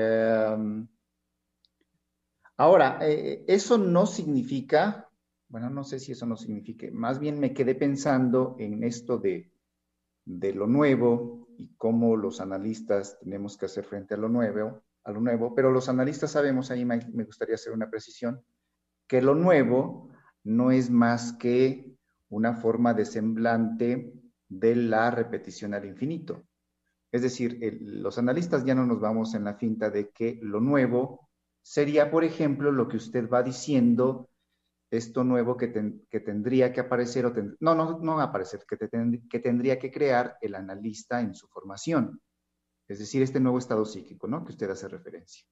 Ahora, eso no significa, bueno, no sé si eso no signifique, más bien me quedé pensando en esto de lo nuevo y cómo los analistas tenemos que hacer frente a lo nuevo, pero los analistas sabemos, ahí me gustaría hacer una precisión, que lo nuevo no es más que una forma de semblante de la repetición al infinito. Es decir, los analistas ya no nos vamos en la finta de que lo nuevo sería, por ejemplo, lo que usted va diciendo, esto nuevo que tendría que aparecer, no aparecer, que tendría que crear el analista en su formación. Es decir, este nuevo estado psíquico, ¿no? Que usted hace referencia.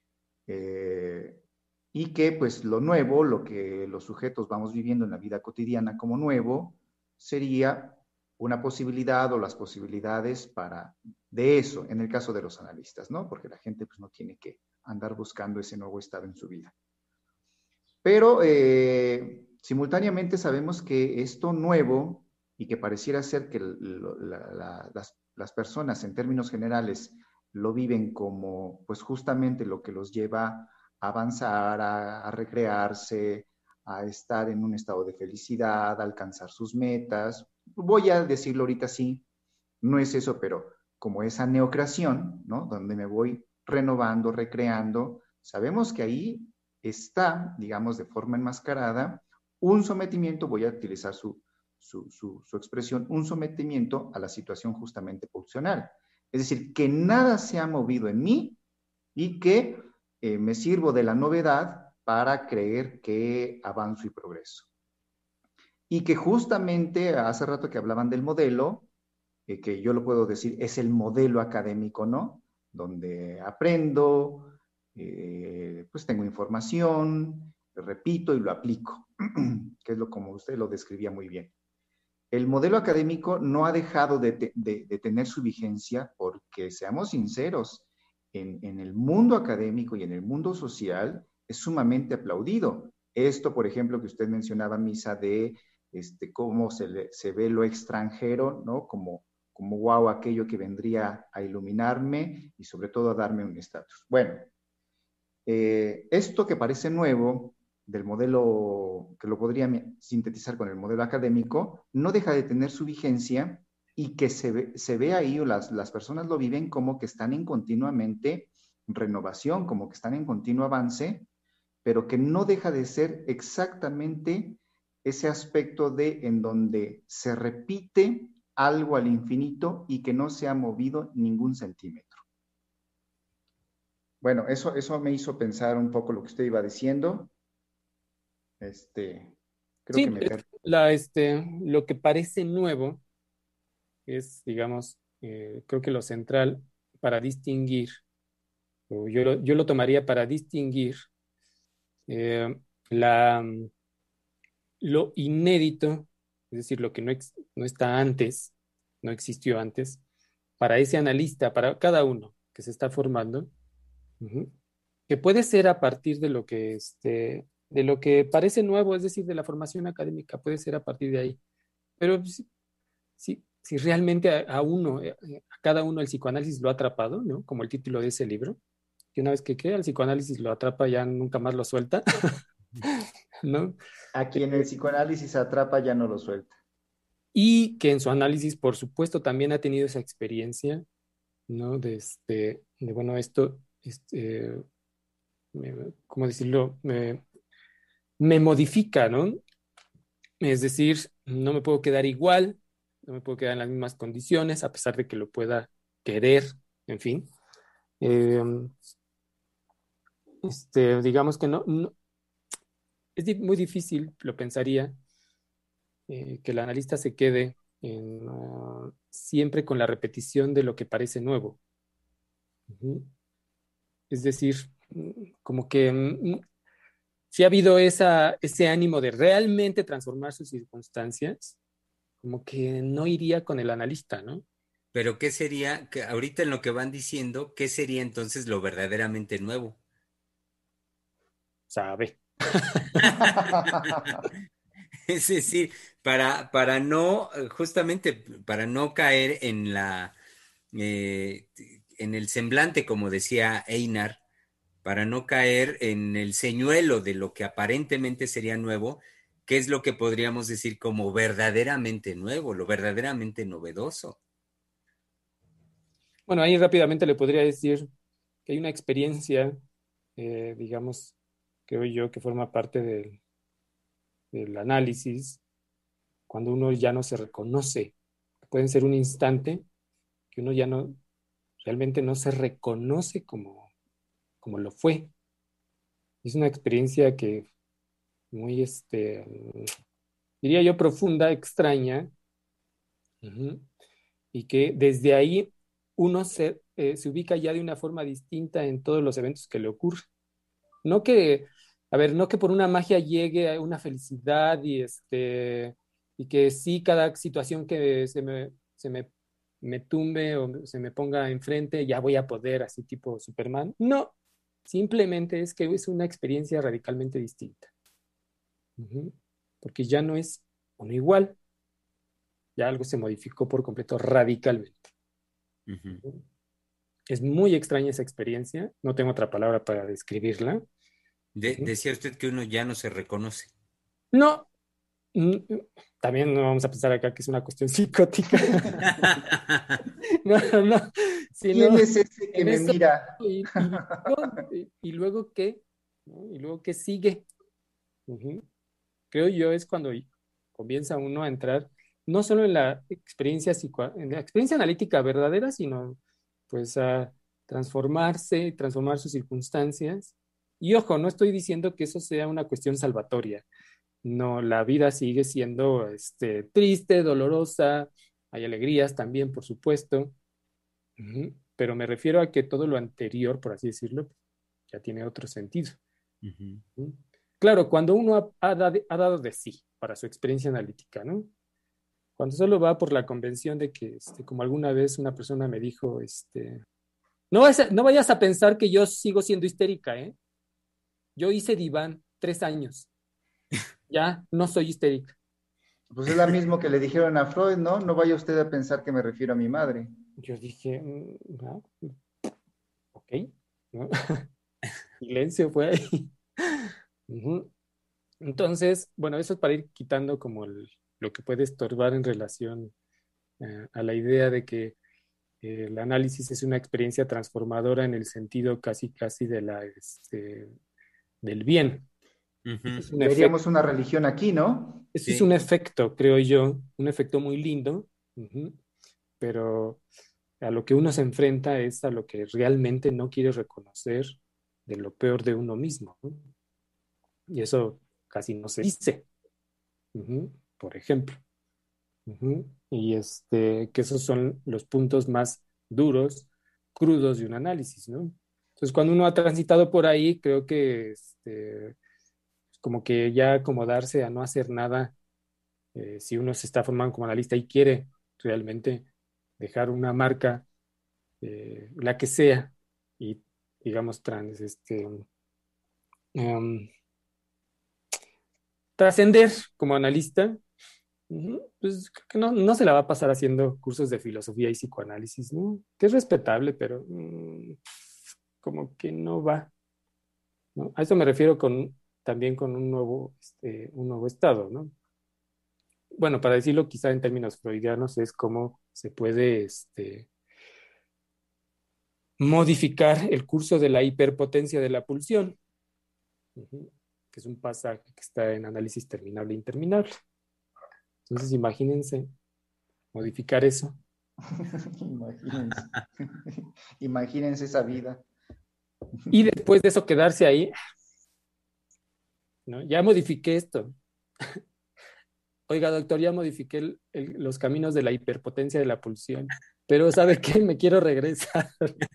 Y que pues lo nuevo, lo que los sujetos vamos viviendo en la vida cotidiana como nuevo, sería una posibilidad o las posibilidades de eso, en el caso de los analistas, ¿no? Porque la gente pues no tiene que andar buscando ese nuevo estado en su vida. Pero simultáneamente sabemos que esto nuevo y que pareciera ser que las personas en términos generales lo viven como pues justamente lo que los lleva a avanzar, a recrearse, a estar en un estado de felicidad, a alcanzar sus metas. Voy a decirlo ahorita así, no es eso, pero como esa neocreación, ¿no? Donde me voy renovando, recreando, sabemos que ahí está, digamos, de forma enmascarada, un sometimiento, voy a utilizar su expresión, un sometimiento a la situación justamente pulsional. Es decir, que nada se ha movido en mí y que me sirvo de la novedad para creer que avanzo y progreso. Y que justamente hace rato que hablaban del modelo, que yo lo puedo decir, es el modelo académico, ¿no? Donde aprendo, pues tengo información, repito y lo aplico, que es lo como usted lo describía muy bien. El modelo académico no ha dejado de tener su vigencia porque, seamos sinceros, en el mundo académico y en el mundo social es sumamente aplaudido. Esto, por ejemplo, que usted mencionaba, Misa, de cómo se ve lo extranjero, ¿no? Como wow, aquello que vendría a iluminarme y sobre todo a darme un estatus. Bueno, esto que parece nuevo del modelo, que lo podría sintetizar con el modelo académico, no deja de tener su vigencia y que se ve ahí, o las personas lo viven como que están en continuamente renovación, como que están en continuo avance, pero que no deja de ser exactamente ese aspecto de en donde se repite algo al infinito y que no se ha movido ningún centímetro. Bueno, eso me hizo pensar un poco lo que usted iba diciendo. Creo que Sí, me perdí. lo que parece nuevo es, digamos, creo que lo central para distinguir, o yo lo tomaría para distinguir eh, la, lo inédito, es decir, lo que no está antes, no existió antes, para ese analista, para cada uno que se está formando, uh-huh, que puede ser a partir de lo que parece nuevo, es decir, de la formación académica, puede ser a partir de ahí. Pero si realmente a cada uno el psicoanálisis lo ha atrapado, ¿no? Como el título de ese libro, que una vez que el psicoanálisis lo atrapa ya nunca más lo suelta, ¿no? A quien el psicoanálisis atrapa ya no lo suelta. Y que en su análisis, por supuesto, también ha tenido esa experiencia, ¿no? Bueno, ¿cómo decirlo? Me modifica, ¿no? Es decir, no me puedo quedar igual, no me puedo quedar en las mismas condiciones, a pesar de que lo pueda querer, en fin. Eh, digamos que es muy difícil, lo pensaría, que el analista se quede siempre con la repetición de lo que parece nuevo. Uh-huh. Es decir, como que si ha habido ese ánimo de realmente transformar sus circunstancias, como que no iría con el analista, ¿no? Pero ¿qué sería, que ahorita en lo que van diciendo, qué sería entonces lo verdaderamente nuevo? Sabe. Es decir, para no, justamente para no caer eh, en el semblante, como decía Einar, para no caer en el señuelo de lo que aparentemente sería nuevo, ¿qué es lo que podríamos decir como verdaderamente nuevo, lo verdaderamente novedoso? Bueno, ahí rápidamente le podría decir que hay una experiencia, digamos, creo yo, que forma parte del análisis, cuando uno ya no se reconoce. Pueden ser un instante que uno ya no, realmente no se reconoce como lo fue. Es una experiencia que muy, diría yo, profunda, extraña, uh-huh, y que desde ahí uno se ubica ya de una forma distinta en todos los eventos que le ocurren. No que, a ver, no que por una magia llegue a una felicidad y que sí, cada situación que me tumbe o se me ponga enfrente, ya voy a poder, así tipo Superman. No, simplemente es que es una experiencia radicalmente distinta. Uh-huh. Porque ya no es uno igual, ya algo se modificó por completo radicalmente. Uh-huh. Uh-huh. Es muy extraña esa experiencia, no tengo otra palabra para describirla. Uh-huh. Decía usted que uno ya no se reconoce. No, también no vamos a pensar acá que es una cuestión psicótica. No, no, sino ¿Quién es ese que en me eso. mira? Y luego qué, ¿no? Y luego qué sigue. Uh-huh. Creo yo es comienza uno a entrar no solo en la en la experiencia analítica verdadera, sino pues a transformarse, transformar sus circunstancias. Y ojo, no estoy diciendo que eso sea una cuestión salvatoria. No, la vida sigue siendo triste, dolorosa, hay alegrías también, por supuesto. Pero me refiero a que todo lo anterior, por así decirlo, ya tiene otro sentido. Claro, cuando uno ha dado de sí para su experiencia analítica, ¿no? Cuando solo va por la convención de que, como alguna vez una persona me dijo, no vayas a pensar que yo sigo siendo histérica, ¿eh? Yo hice diván 3 años. Ya no soy histérica. Pues es la mismo que le dijeron a Freud, ¿no? No vaya usted a pensar que me refiero a mi madre. Yo dije, no, ok, ¿no? Silencio fue ahí. Entonces, bueno, eso es para ir quitando como lo que puede estorbar en relación a la idea de que el análisis es una experiencia transformadora en el sentido casi del bien. Es un efecto. Veríamos una religión aquí, ¿no? Eso es un efecto, creo yo, un efecto muy lindo, pero a lo que uno se enfrenta es a lo que realmente no quiere reconocer de lo peor de uno mismo, ¿no? Y eso casi no se dice, por ejemplo. Y que esos son los puntos más duros, crudos de un análisis, ¿no? Entonces, cuando uno ha transitado por ahí, creo que como que ya acomodarse a no hacer nada, si uno se está formando como analista y quiere realmente dejar una marca, la que sea, y digamos, trascender como analista, pues creo que no se la va a pasar haciendo cursos de filosofía y psicoanálisis, ¿no? Que es respetable, pero como que no va, ¿no? A eso me refiero también con un nuevo estado, ¿no? Bueno, para decirlo quizá en términos freudianos, es cómo se puede modificar el curso de la hiperpotencia de la pulsión, que es un pasaje que está en Análisis Terminable e Interminable. Entonces, imagínense modificar eso. Imagínense. Imagínense esa vida. Y después de eso quedarse ahí, ¿no? Ya modifiqué esto. Oiga, doctor, ya modifiqué los caminos de la hiperpotencia de la pulsión, pero ¿sabe qué? Me quiero regresar.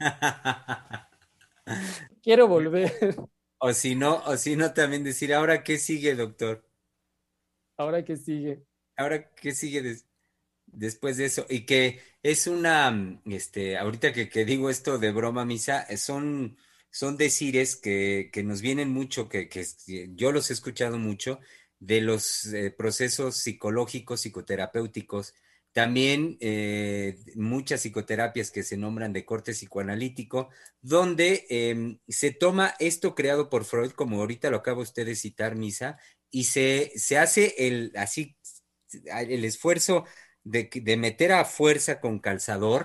Quiero volver. O si no, también decir, ¿ahora qué sigue, doctor? ¿Ahora qué sigue? ¿Ahora qué sigue después de eso? Y que es ahorita que digo esto de broma, Misa, son decires que nos vienen mucho, que yo los he escuchado mucho, de los procesos psicológicos, psicoterapéuticos. También muchas psicoterapias que se nombran de corte psicoanalítico, donde se toma esto creado por Freud, como ahorita lo acaba usted de citar, Misa, y se hace el esfuerzo de meter a fuerza con calzador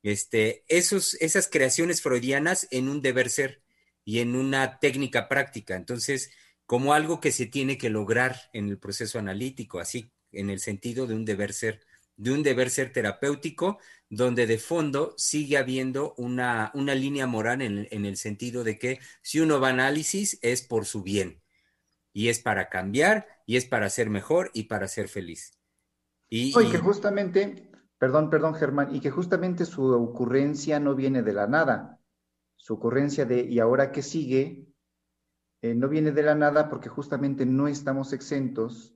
esas creaciones freudianas en un deber ser y en una técnica práctica. Entonces, como algo que se tiene que lograr en el proceso analítico, así en el sentido de un deber ser terapéutico, donde de fondo sigue habiendo una línea moral en el sentido de que si uno va a análisis es por su bien, y es para cambiar, y es para ser mejor y para ser feliz. Y que justamente, perdón, Germán, y que justamente su ocurrencia no viene de la nada. Su ocurrencia de ¿y ahora qué sigue? No viene de la nada porque justamente no estamos exentos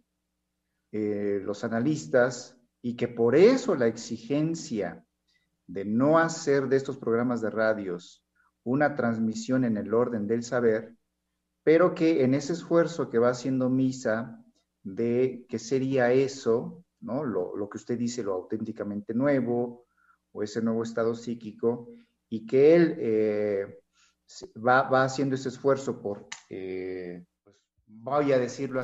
los analistas, y que por eso la exigencia de no hacer de estos programas de radios una transmisión en el orden del saber, pero que en ese esfuerzo que va haciendo Misa de qué sería eso, ¿no? Lo que usted dice, lo auténticamente nuevo, o ese nuevo estado psíquico, y que él va haciendo ese esfuerzo por, pues, voy a decirlo,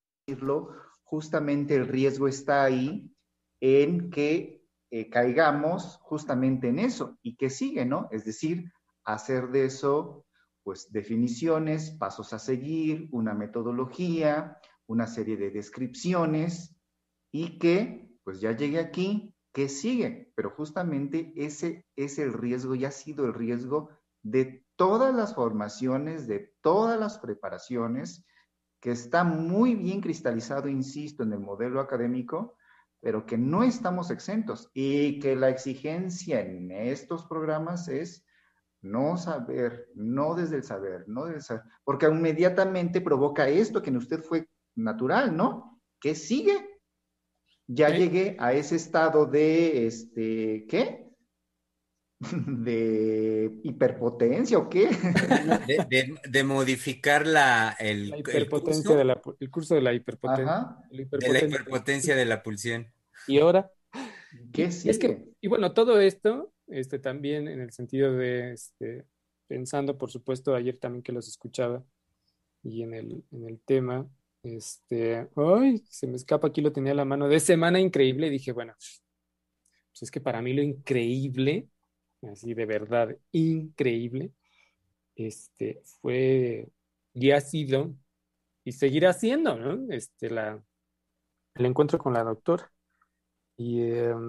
justamente el riesgo está ahí en que caigamos justamente en eso, y que sigue, ¿no? Es decir, hacer de eso pues definiciones, pasos a seguir, una metodología, una serie de descripciones, y que pues ya llegué aquí, ¿qué sigue? Pero justamente ese es el riesgo y ha sido el riesgo de todas las formaciones, de todas las preparaciones, que está muy bien cristalizado, insisto, en el modelo académico, pero que no estamos exentos y que la exigencia en estos programas es no saber, no desde el saber, no desde el saber, porque inmediatamente provoca esto que en usted fue natural, ¿no? ¿Qué sigue? Ya llegué a ese estado de, ¿qué? ¿De hiperpotencia o qué? De modificar La el hiperpotencia curso el curso de la hiperpotencia. Ajá, El de la hiperpotente. hiperpotencia de la pulsión. Y ahora, ¿qué es que, sigue? y bueno, todo esto, también en el sentido de, pensando, por supuesto, ayer también que los escuchaba y en el tema, ay, se me escapa, aquí lo tenía a la mano, de Semana Increíble, dije, bueno, pues es que para mí lo increíble, así de verdad, increíble, fue y ha sido y seguirá siendo, ¿no? El encuentro con la doctora. Y,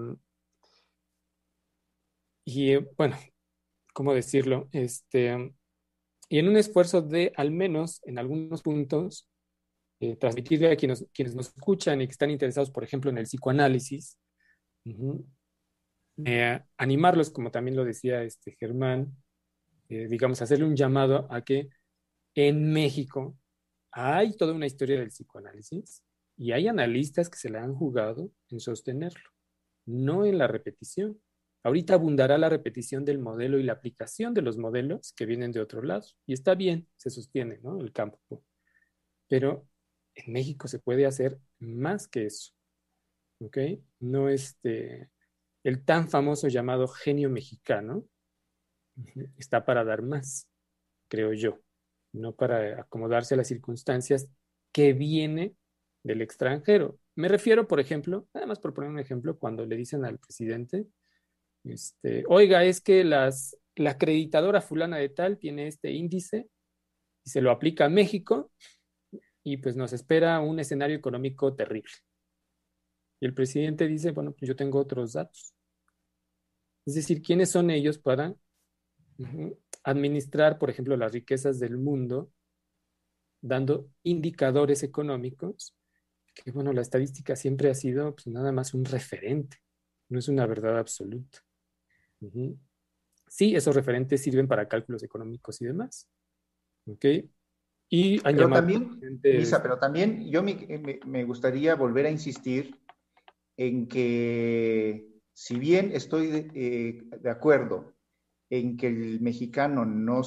bueno, ¿cómo decirlo? Y en un esfuerzo de, al menos en algunos puntos, transmitirle a quienes nos escuchan y que están interesados, por ejemplo, en el psicoanálisis, ujú, animarlos, como también lo decía Germán, digamos, hacerle un llamado a que en México hay toda una historia del psicoanálisis y hay analistas que se la han jugado en sostenerlo, no en la repetición. Ahorita abundará la repetición del modelo y la aplicación de los modelos que vienen de otro lado. Y está bien, se sostiene, ¿no? El campo. Pero en México se puede hacer más que eso, ¿ok? No el tan famoso llamado genio mexicano está para dar más, creo yo, no para acomodarse a las circunstancias que viene del extranjero. Me refiero, por ejemplo, nada más por poner un ejemplo, cuando le dicen al presidente, oiga, es que la acreditadora fulana de tal tiene este índice y se lo aplica a México y pues nos espera un escenario económico terrible. Y el presidente dice, bueno, pues yo tengo otros datos. Es decir, ¿quiénes son ellos para administrar, por ejemplo, las riquezas del mundo, dando indicadores económicos? Que bueno, la estadística siempre ha sido pues, nada más un referente, no es una verdad absoluta. Uh-huh. Sí, esos referentes sirven para cálculos económicos y demás. ¿Ok? Y han Pero llamado también, gente, Misa, pero también yo me gustaría volver a insistir en que si bien estoy de acuerdo en que el mexicano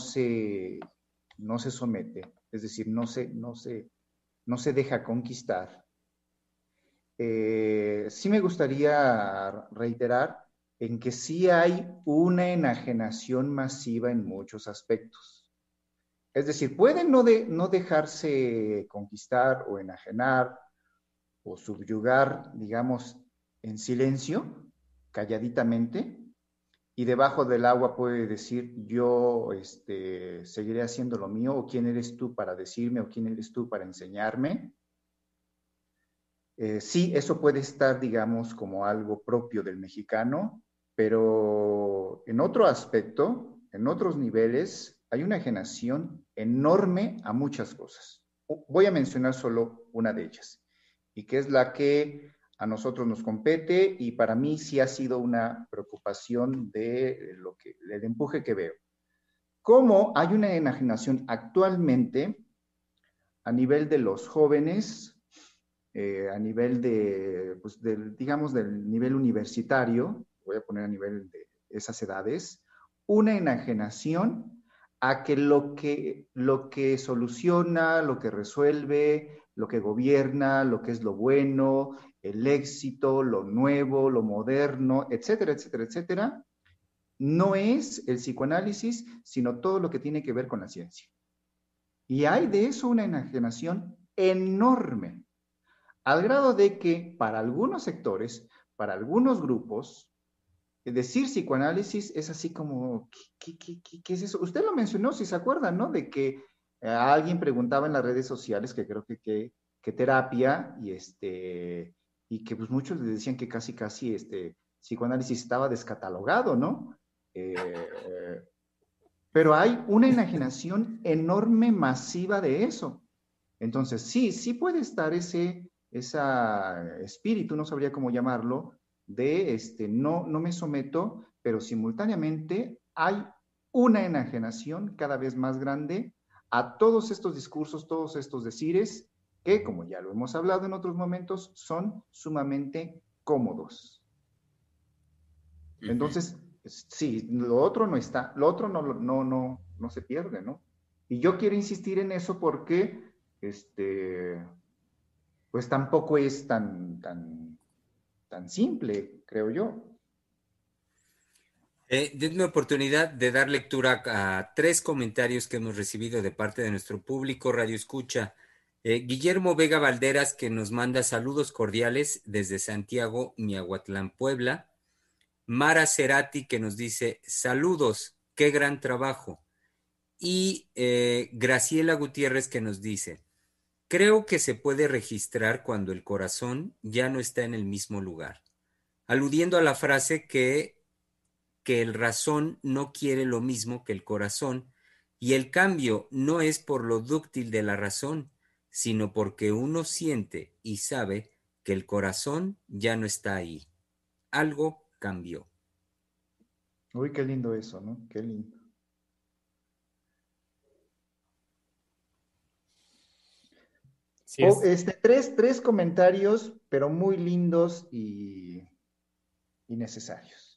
no se somete, es decir, no se deja conquistar, sí me gustaría reiterar en que sí hay una enajenación masiva en muchos aspectos. Es decir, pueden no dejarse conquistar o enajenar o subyugar, digamos, en silencio, calladitamente, y debajo del agua puede decir, yo seguiré haciendo lo mío, o quién eres tú para decirme, o quién eres tú para enseñarme. Sí, eso puede estar, digamos, como algo propio del mexicano, pero en otro aspecto, en otros niveles, hay una enajenación enorme a muchas cosas. Voy a mencionar solo una de ellas, y que es la que a nosotros nos compete, y para mí sí ha sido una preocupación de el empuje que veo. ¿Cómo hay una enajenación actualmente a nivel de los jóvenes, a nivel pues digamos, del nivel universitario, voy a poner a nivel de esas edades, una enajenación a que lo que soluciona, lo que resuelve, lo que gobierna, lo que es lo bueno, el éxito, lo nuevo, lo moderno, etcétera, etcétera, etcétera, no es el psicoanálisis, sino todo lo que tiene que ver con la ciencia. Y hay de eso una enajenación enorme, al grado de que para algunos sectores, para algunos grupos, decir psicoanálisis es así como, ¿qué es eso? Usted lo mencionó, si se acuerdan, ¿no? De que alguien preguntaba en las redes sociales, que creo que terapia, y que pues muchos le decían que casi psicoanálisis estaba descatalogado, ¿no? Pero hay una enajenación enorme, masiva de eso. Entonces, sí puede estar ese espíritu, no sabría cómo llamarlo, de no me someto, pero simultáneamente hay una enajenación cada vez más grande a todos estos discursos, todos estos decires, que, como ya lo hemos hablado en otros momentos, son sumamente cómodos. Entonces, sí, lo otro no está, lo otro no se pierde, ¿no? Y yo quiero insistir en eso porque, pues tampoco es tan simple, creo yo. Denme oportunidad de dar lectura a 3 comentarios que hemos recibido de parte de nuestro público Radio Escucha. Guillermo Vega Valderas, que nos manda saludos cordiales desde Santiago, Miahuatlán, Puebla. Mara Cerati, que nos dice saludos, qué gran trabajo. Y Graciela Gutiérrez, que nos dice, creo que se puede registrar cuando el corazón ya no está en el mismo lugar, aludiendo a la frase que el razón no quiere lo mismo que el corazón, y el cambio no es por lo dúctil de la razón, sino porque uno siente y sabe que el corazón ya no está ahí. Algo cambió. Uy, qué lindo eso, ¿no? Qué lindo. Sí es. Tres comentarios, pero muy lindos y necesarios.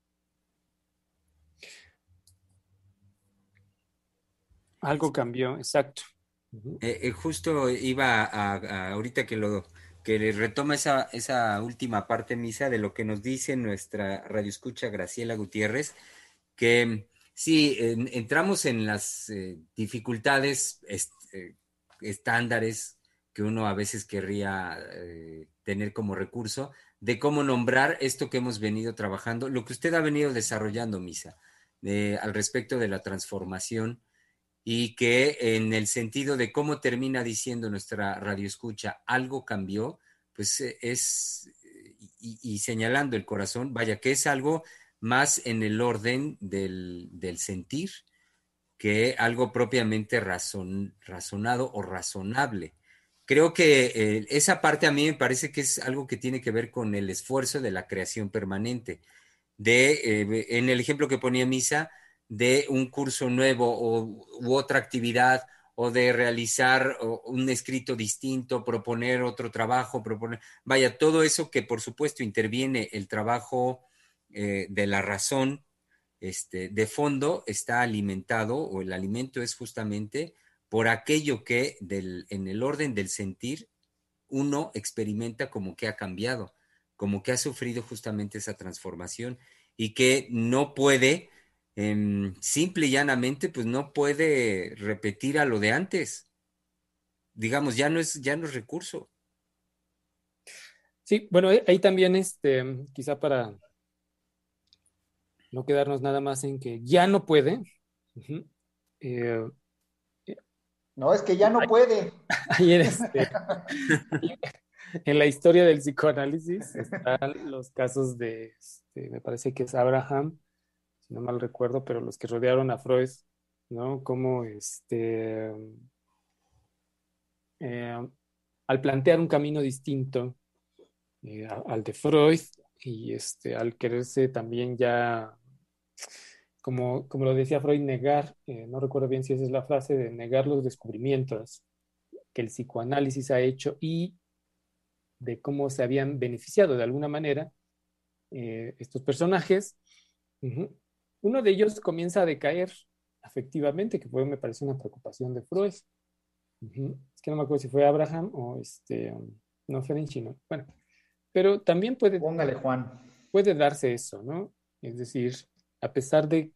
Algo cambió, exacto. Justo iba ahorita que le retoma esa última parte, Misa, de lo que nos dice nuestra radioescucha Graciela Gutiérrez, que sí, entramos en las dificultades estándares que uno a veces querría tener como recurso, de cómo nombrar esto que hemos venido trabajando, lo que usted ha venido desarrollando, Misa, al respecto de la transformación, y que en el sentido de cómo termina diciendo nuestra radioescucha, algo cambió, pues y señalando el corazón, vaya que es algo más en el orden del sentir que algo propiamente razonado o razonable. Creo que esa parte a mí me parece que es algo que tiene que ver con el esfuerzo de la creación permanente. En el ejemplo que ponía Misa, de un curso nuevo u otra actividad, o de realizar un escrito distinto, proponer otro trabajo, vaya, todo eso que por supuesto interviene el trabajo de la razón, de fondo está alimentado, o el alimento es justamente por aquello que en el orden del sentir uno experimenta como que ha cambiado, como que ha sufrido justamente esa transformación, y que no puede, simple y llanamente, pues no puede repetir a lo de antes. Digamos, ya no es recurso. Sí, bueno, ahí también, quizá para no quedarnos nada más en que ya no puede. Ujú, eh, No, es que ya no puede. ahí en la historia del psicoanálisis están los casos de, me parece que es Abraham, si no mal recuerdo, pero los que rodearon a Freud, ¿no? Como eh, al plantear un camino distinto al de Freud y al quererse también ya, como lo decía Freud, negar, no recuerdo bien si esa es la frase, de negar los descubrimientos que el psicoanálisis ha hecho y de cómo se habían beneficiado de alguna manera estos personajes. Uh-huh. Uno de ellos comienza a decaer afectivamente, que fue, me parece, una preocupación de Freud. Uh-huh. Es que no me acuerdo si fue Abraham o no, Ferenczi, no. Bueno, pero también Póngale, Juan. puede darse eso, ¿no? Es decir, a pesar de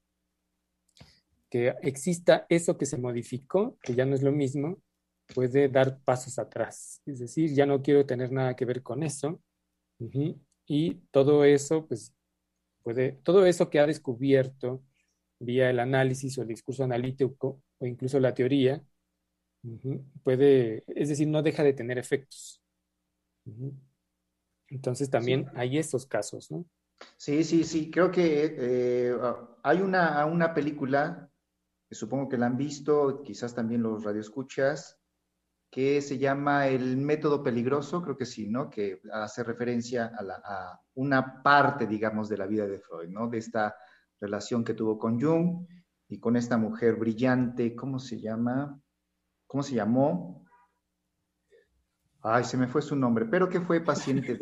que exista eso que se modificó, que ya no es lo mismo, puede dar pasos atrás. Es decir, ya no quiero tener nada que ver con eso. Uh-huh. Y todo eso, pues, todo eso que ha descubierto vía el análisis o el discurso analítico o incluso la teoría, uh-huh, es decir, no deja de tener efectos. Uh-huh. Entonces también hay estos casos, ¿no? Sí, sí, sí. Creo que hay una película, que supongo que la han visto, quizás también los radioescuchas, que se llama El método peligroso, creo que sí, ¿no? Que hace referencia a una parte, digamos, de la vida de Freud, ¿no? De esta relación que tuvo con Jung y con esta mujer brillante, ¿cómo se llama? ¿Cómo se llamó? Ay, se me fue su nombre, pero que fue paciente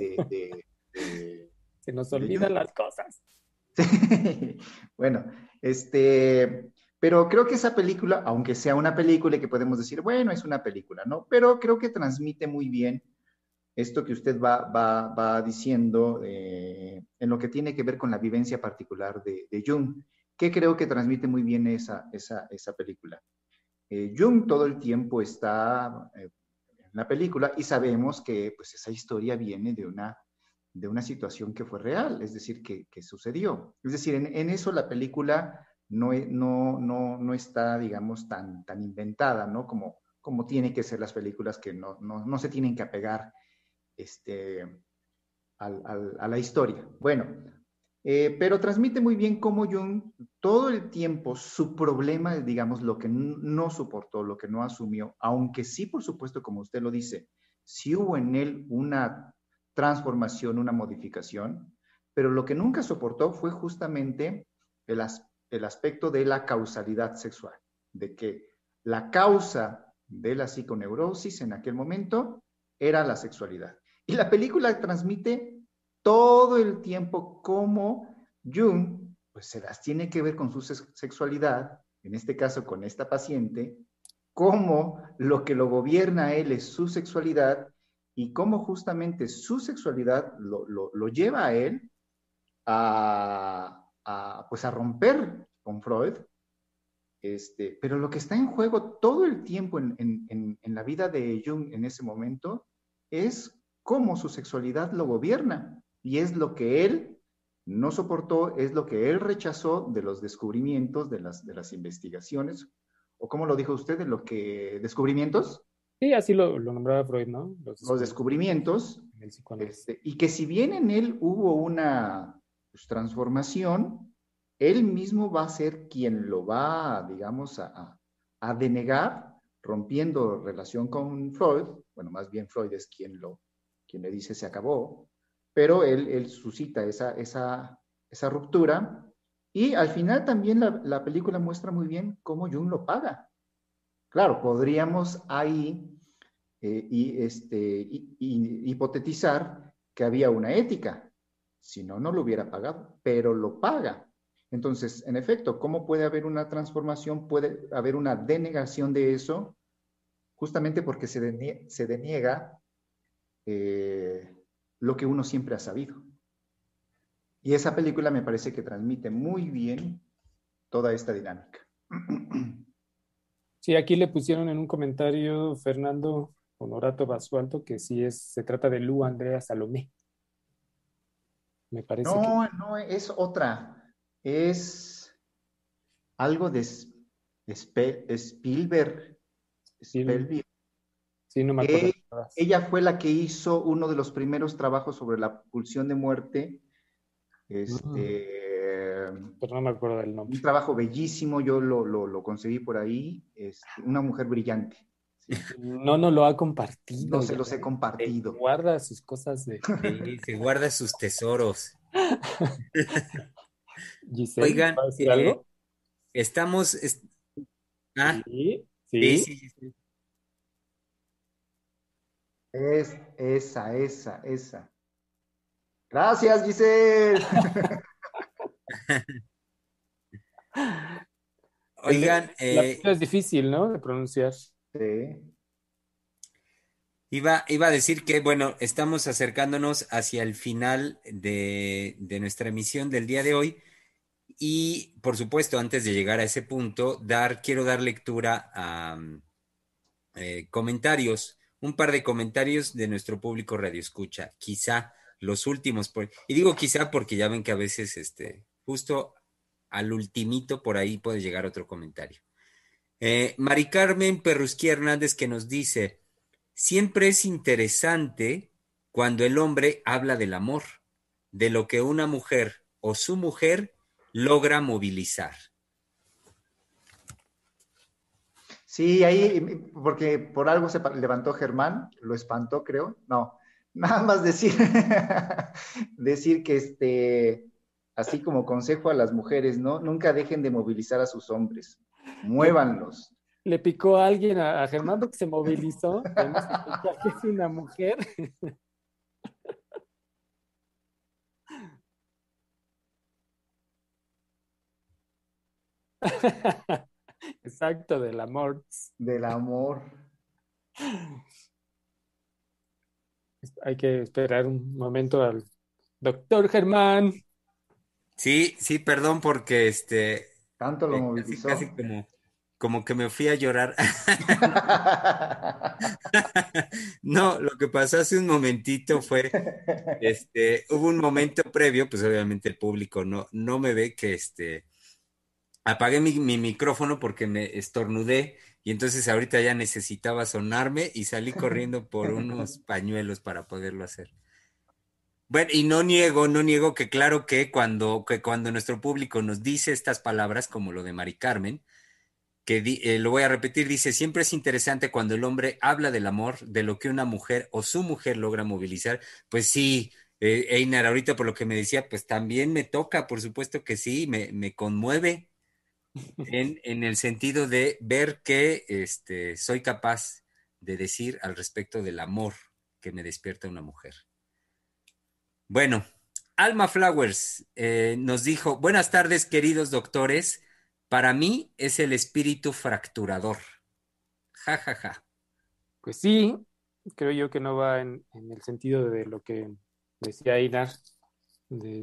Se nos de Jung. olvidan las cosas. Bueno, pero creo que esa película, aunque sea una película y que podemos decir, bueno, es una película, ¿no? Pero creo que transmite muy bien esto que usted va diciendo en lo que tiene que ver con la vivencia particular de Jung, que creo que transmite muy bien esa película. Jung todo el tiempo está en la película y sabemos que pues, esa historia viene de una situación que fue real, es decir, que sucedió. Es decir, en eso la película no está, digamos, tan inventada, ¿no? Como tiene que ser las películas que no se tienen que apegar este, a la historia. Bueno, pero transmite muy bien cómo Jung todo el tiempo su problema, digamos, lo que no soportó, lo que no asumió, aunque sí, por supuesto, como usted lo dice, sí hubo en él una transformación, una modificación, pero lo que nunca soportó fue justamente el, el aspecto de la causalidad sexual, de que la causa de la psiconeurosis en aquel momento era la sexualidad. Y la película transmite todo el tiempo cómo Jung pues se las tiene que ver con su sexualidad, en este caso con esta paciente, cómo lo que lo gobierna a él es su sexualidad y cómo justamente su sexualidad lo lleva a él pues a romper con Freud. Pero lo que está en juego todo el tiempo en la vida de Jung en ese momento es cómo su sexualidad lo gobierna y es lo que él no soportó, es lo que él rechazó de los descubrimientos, de las investigaciones, o como lo dijo usted, de lo que descubrimientos, Sí, así lo nombraba Freud, ¿no? los descubrimientos, En el psicoanálisis. y que si bien en él hubo una pues, transformación, él mismo va a ser quien lo va, digamos, a denegar, rompiendo relación con Freud. Bueno, más bien Freud es quien le dice se acabó, pero él suscita esa ruptura. Y al final también la película muestra muy bien cómo Jung lo paga. Claro, podríamos ahí hipotetizar que había una ética, si no, no lo hubiera pagado, pero lo paga. Entonces, en efecto, ¿cómo puede haber una transformación? Puede haber una denegación de eso, justamente porque se deniega eh, lo que uno siempre ha sabido. Y esa película me parece que transmite muy bien toda esta dinámica. Sí, aquí le pusieron en un comentario Fernando Honorato Basualdo que sí se trata de Lu Andrea Salomé. Me parece que No, es otra. Es algo de Spielberg. sí, Spielberg. sí, no me acuerdo. Ella fue la que hizo uno de los primeros trabajos sobre la pulsión de muerte. Mm, Este, pero no me acuerdo del un nombre. trabajo bellísimo, yo lo conseguí por ahí. Una mujer brillante. ¿Sí? No nos lo ha compartido No se ya. los he compartido. Guarda sus cosas de Sí, se guarda sus tesoros. Giselle. Oigan, ¿Va a decir algo? estamos... Ah, Sí, sí, sí. sí, sí, sí. Es esa. Gracias, Giselle. Oigan, La apellido es difícil, ¿no? De pronunciar. Sí. iba a decir que, bueno, estamos acercándonos hacia el final de nuestra emisión del día de hoy y, por supuesto, antes de llegar a ese punto, quiero dar lectura a comentarios, un par de comentarios de nuestro público Radio Escucha, quizá los últimos, y digo quizá porque ya ven que a veces, justo al ultimito por ahí puede llegar otro comentario. Mari Carmen Perrusquía Hernández que nos dice, siempre es interesante cuando el hombre habla del amor, de lo que una mujer o su mujer logra movilizar? Sí, ahí, porque por algo se levantó Germán, lo espantó, creo. No, nada más decir, decir que así como consejo a las mujeres, ¿no? Nunca dejen de movilizar a sus hombres, Le, muévanlos. le picó a alguien a Germán porque se movilizó. Además, ya que es una mujer. Exacto, del amor. Del amor. Hay que esperar un momento al doctor Germán. Sí, sí, perdón porque Tanto lo casi, movilizó. casi como que me fui a llorar. No, lo que pasó hace un momentito fue, hubo un momento previo, pues obviamente el público no me ve que apagué mi micrófono porque me estornudé y entonces ahorita ya necesitaba sonarme y salí corriendo por unos pañuelos para poderlo hacer. Bueno, y no niego que claro que cuando nuestro público nos dice estas palabras, como lo de Mari Carmen, lo voy a repetir, dice, siempre es interesante cuando el hombre habla del amor, de lo que una mujer o su mujer logra movilizar. Pues sí, Einar, ahorita por lo que me decía, pues también me toca, por supuesto que sí, me conmueve en el sentido de ver que soy capaz de decir al respecto del amor que me despierta una mujer. Bueno, Alma Flowers nos dijo, buenas tardes, queridos doctores. Para mí es el espíritu fracturador. Ja, ja, ja. Pues sí, creo yo que no va en el sentido de lo que decía Einar, de,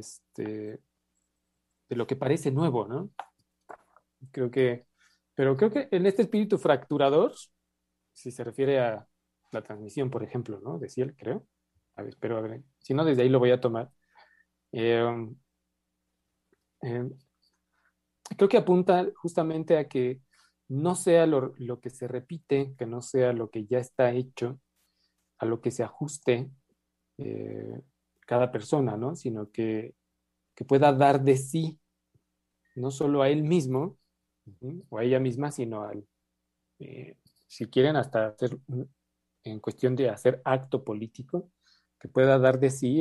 de lo que parece nuevo, ¿no? Creo que, pero creo que en este espíritu fracturador, si se refiere a la transmisión, por ejemplo, ¿no? Decía él, creo. A ver, pero a ver, si no, desde ahí lo voy a tomar. Eh, eh, Creo que apunta justamente a que no sea lo que se repite, que no sea lo que ya está hecho, a lo que se ajuste eh, cada persona, ¿no? Sino que pueda dar de sí, no solo a él mismo o a ella misma, sino si quieren, hasta hacer, en cuestión de hacer acto político, que pueda dar de sí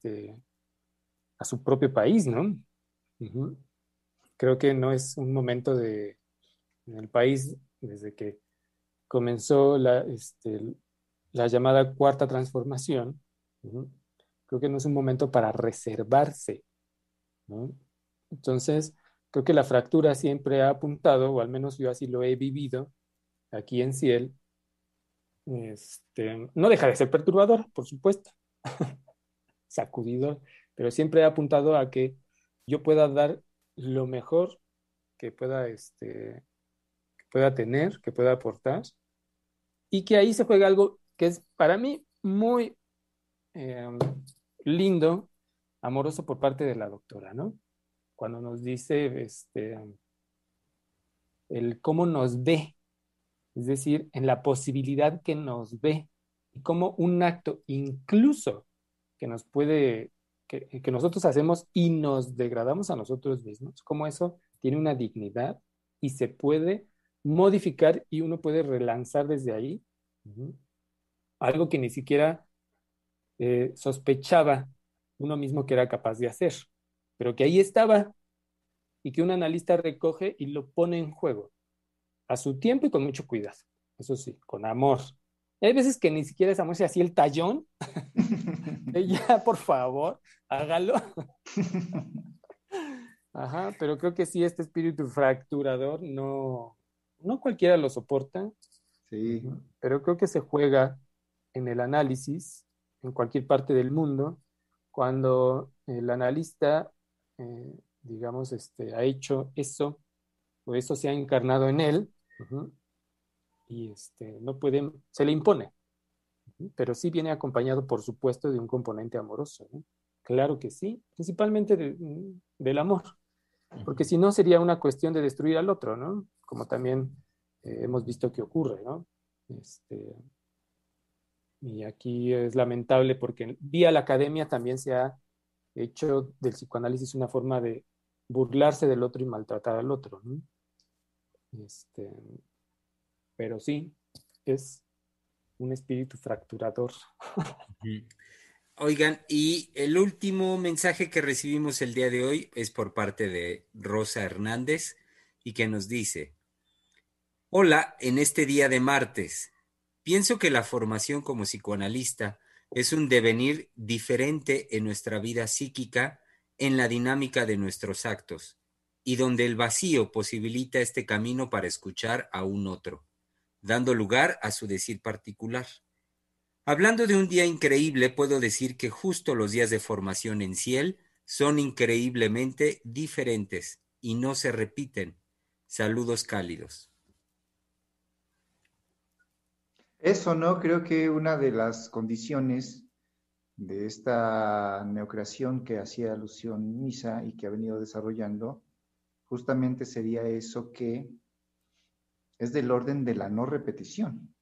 a su propio país, ¿no? Uh-huh. Creo que no es un momento en el país, desde que comenzó la llamada cuarta transformación, uh-huh, creo que no es un momento para reservarse, ¿no? Entonces, creo que la fractura siempre ha apuntado, o al menos yo así lo he vivido aquí en Ciel, no deja de ser perturbador, por supuesto, sacudidor, pero siempre ha apuntado a que yo pueda dar lo mejor que pueda, que pueda tener, que pueda aportar, y que ahí se juega algo que es para mí muy eh, lindo, amoroso por parte de la doctora, ¿no? Cuando nos dice el cómo nos ve, es decir, en la posibilidad que nos ve, y cómo un acto incluso que nos puede, que nosotros hacemos y nos degradamos a nosotros mismos, cómo eso tiene una dignidad y se puede modificar y uno puede relanzar desde ahí uh-huh, algo que ni siquiera sospechaba uno mismo que era capaz de hacer, pero que ahí estaba y que un analista recoge y lo pone en juego a su tiempo y con mucho cuidado. Eso sí, con amor. Hay veces que ni siquiera es amor, si así el tallón, de ya, por favor, hágalo. Ajá, pero creo que sí, este espíritu fracturador no cualquiera lo soporta, Sí. pero creo que se juega en el análisis en cualquier parte del mundo cuando el analista, digamos, ha hecho eso o eso se ha encarnado en él uh-huh, y no puede, se le impone, uh-huh, pero sí viene acompañado, por supuesto, de un componente amoroso, ¿no? Claro que sí, principalmente del amor, porque si no sería una cuestión de destruir al otro, ¿no? Como también hemos visto que ocurre, ¿no? Este, Y aquí es lamentable porque vía la academia también se ha hecho del psicoanálisis una forma de burlarse del otro y maltratar al otro, ¿no? Este, pero sí, es un espíritu fracturador. Ujú. Oigan, y el último mensaje que recibimos el día de hoy es por parte de Rosa Hernández y que nos dice: Hola, en este día de martes, pienso que la formación como psicoanalista es un devenir diferente en nuestra vida psíquica, en la dinámica de nuestros actos, y donde el vacío posibilita este camino para escuchar a un otro, dando lugar a su decir particular. Hablando de un día increíble, puedo decir que justo los días de formación en Ciel son increíblemente diferentes y no se repiten. Saludos cálidos. Eso, ¿no? Creo que una de las condiciones de esta neocreación que hacía alusión Misa y que ha venido desarrollando, justamente sería eso que es del orden de la no repetición.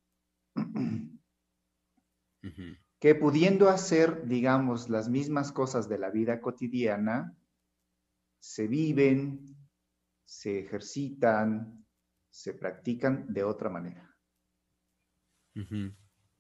Ujú. Que pudiendo hacer, digamos, las mismas cosas de la vida cotidiana, se viven, se ejercitan, se practican de otra manera. Ujú.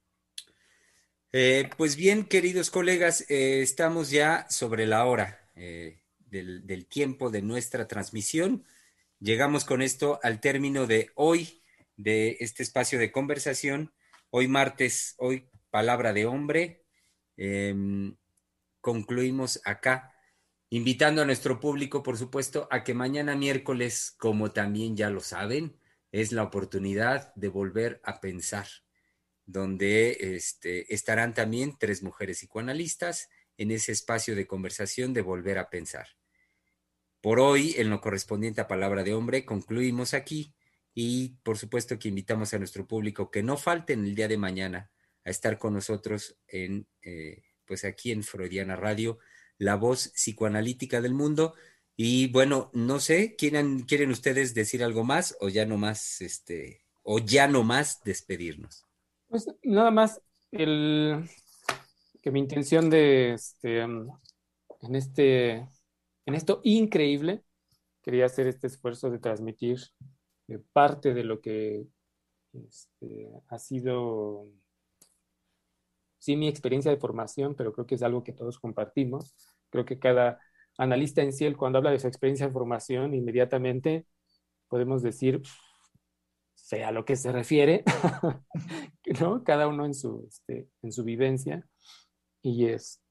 Pues bien, queridos colegas, estamos ya sobre la hora del tiempo de nuestra transmisión. Llegamos con esto al término de hoy, de este espacio de conversación. Hoy martes, hoy palabra de hombre. Em, Concluimos acá, invitando a nuestro público, por supuesto, a que mañana miércoles, como también ya lo saben, es la oportunidad de volver a pensar, donde estarán también 3 mujeres psicoanalistas en ese espacio de conversación de volver a pensar. Por hoy, en lo correspondiente a Palabra de Hombre, concluimos aquí y por supuesto que invitamos a nuestro público que no falten el día de mañana a estar con nosotros pues aquí en Freudiana Radio, la voz psicoanalítica del mundo. Y bueno, no sé, ¿quieren ustedes decir algo más o ya no más, o ya no más despedirnos? Pues nada más que mi intención de en en esto increíble, quería hacer este esfuerzo de transmitir parte de lo que ha sido, sí, mi experiencia de formación, pero creo que es algo que todos compartimos. Creo que cada analista en sí, cuando habla de su experiencia de formación, inmediatamente podemos decir, sea a lo que se refiere, ¿no? Cada uno en su vivencia. Y,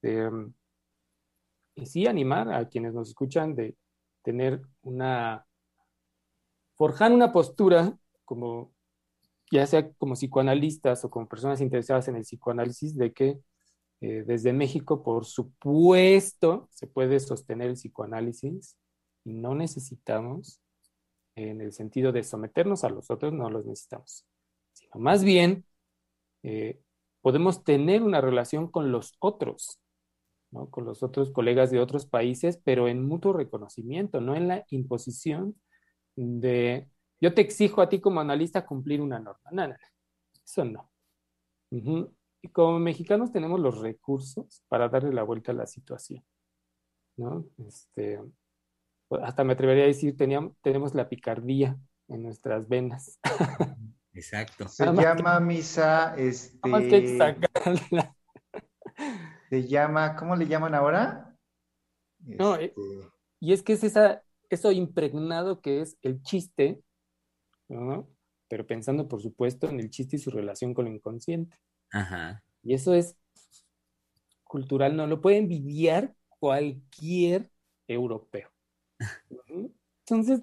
y sí animar a quienes nos escuchan de tener forjar una postura como, ya sea como psicoanalistas o como personas interesadas en el psicoanálisis, de que desde México, por supuesto, se puede sostener el psicoanálisis y no necesitamos, en el sentido de someternos a los otros, no los necesitamos, sino más bien eh, podemos tener una relación con los otros, ¿no? Con los otros colegas de otros países, pero en mutuo reconocimiento, no en la imposición de yo te exijo a ti como analista cumplir una norma. No, no, no, eso no. Uh-huh. Y como mexicanos tenemos los recursos para darle la vuelta a la situación, ¿no? Hasta me atrevería a decir, tenemos la picardía en nuestras venas. Exacto. Se llama Misa, Nada más que hay que sacarla. se llama, ¿cómo le llaman ahora? No, Este, y es que es eso impregnado que es el chiste, ¿no? Pero pensando, por supuesto, en el chiste y su relación con lo inconsciente. Ajá. Y eso es cultural, no lo puede envidiar cualquier europeo. ¿Mm? Entonces,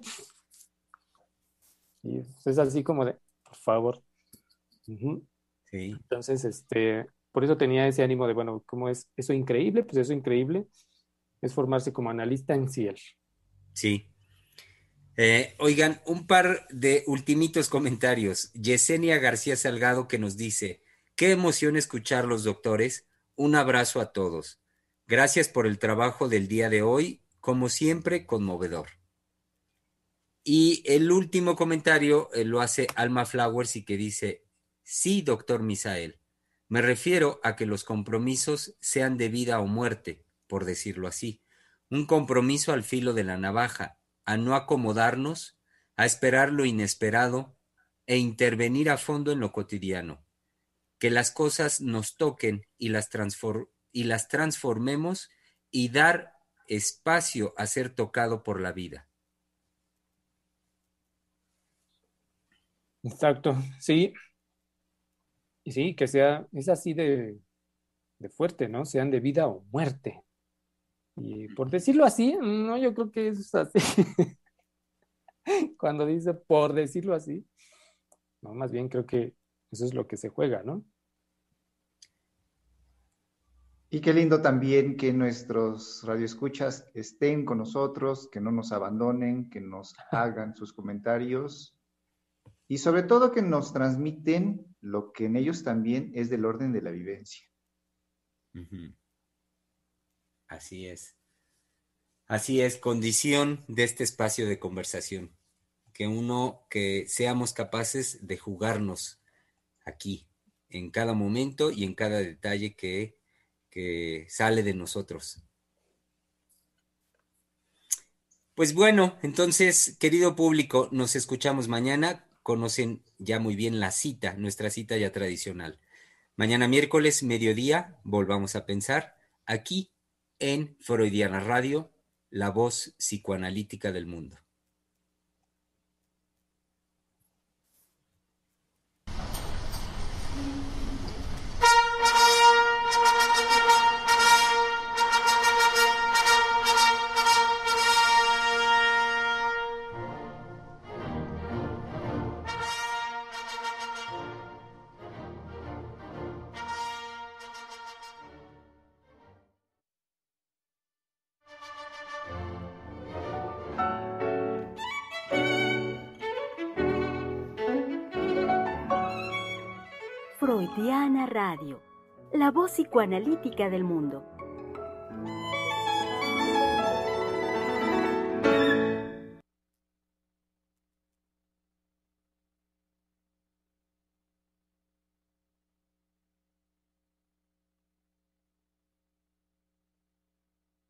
y es así como de, por favor. Ujú. Sí, Entonces, por eso tenía ese ánimo de, bueno, ¿cómo es eso increíble? Pues eso increíble es formarse como analista en Ciel. sí. Oigan, un par de ultimitos comentarios. Yesenia García Salgado que nos dice, qué emoción escuchar los doctores. Un abrazo a todos. Gracias por el trabajo del día de hoy, como siempre, conmovedor. Y el último comentario lo hace Alma Flowers y que dice, sí, doctor Misael, Me refiero a que los compromisos sean de vida o muerte, por decirlo así. Un compromiso al filo de la navaja, a no acomodarnos, a esperar lo inesperado e intervenir a fondo en lo cotidiano. Que las cosas nos toquen y las transformemos y dar espacio a ser tocado por la vida. Exacto, sí. Y sí, que es así de fuerte, ¿no? Sean de vida o muerte. Y por decirlo así, no, yo creo que es así. Cuando dice por decirlo así, no, más bien creo que eso es lo que se juega, ¿no? Y qué lindo también que nuestros radioescuchas estén con nosotros, que no nos abandonen, que nos hagan sus comentarios y sobre todo que nos transmiten lo que en ellos también es del orden de la vivencia. Uh-huh. Así es. Así es, condición de este espacio de conversación. Que seamos capaces de jugarnos aquí, en cada momento y en cada detalle que sale de nosotros. Pues bueno, entonces, querido público, nos escuchamos mañana. Conocen ya muy bien la cita, nuestra cita ya tradicional. Mañana miércoles, mediodía, volvamos a pensar, aquí en Freudiana Radio, la voz psicoanalítica del mundo. Freudiana Radio, la voz psicoanalítica del mundo.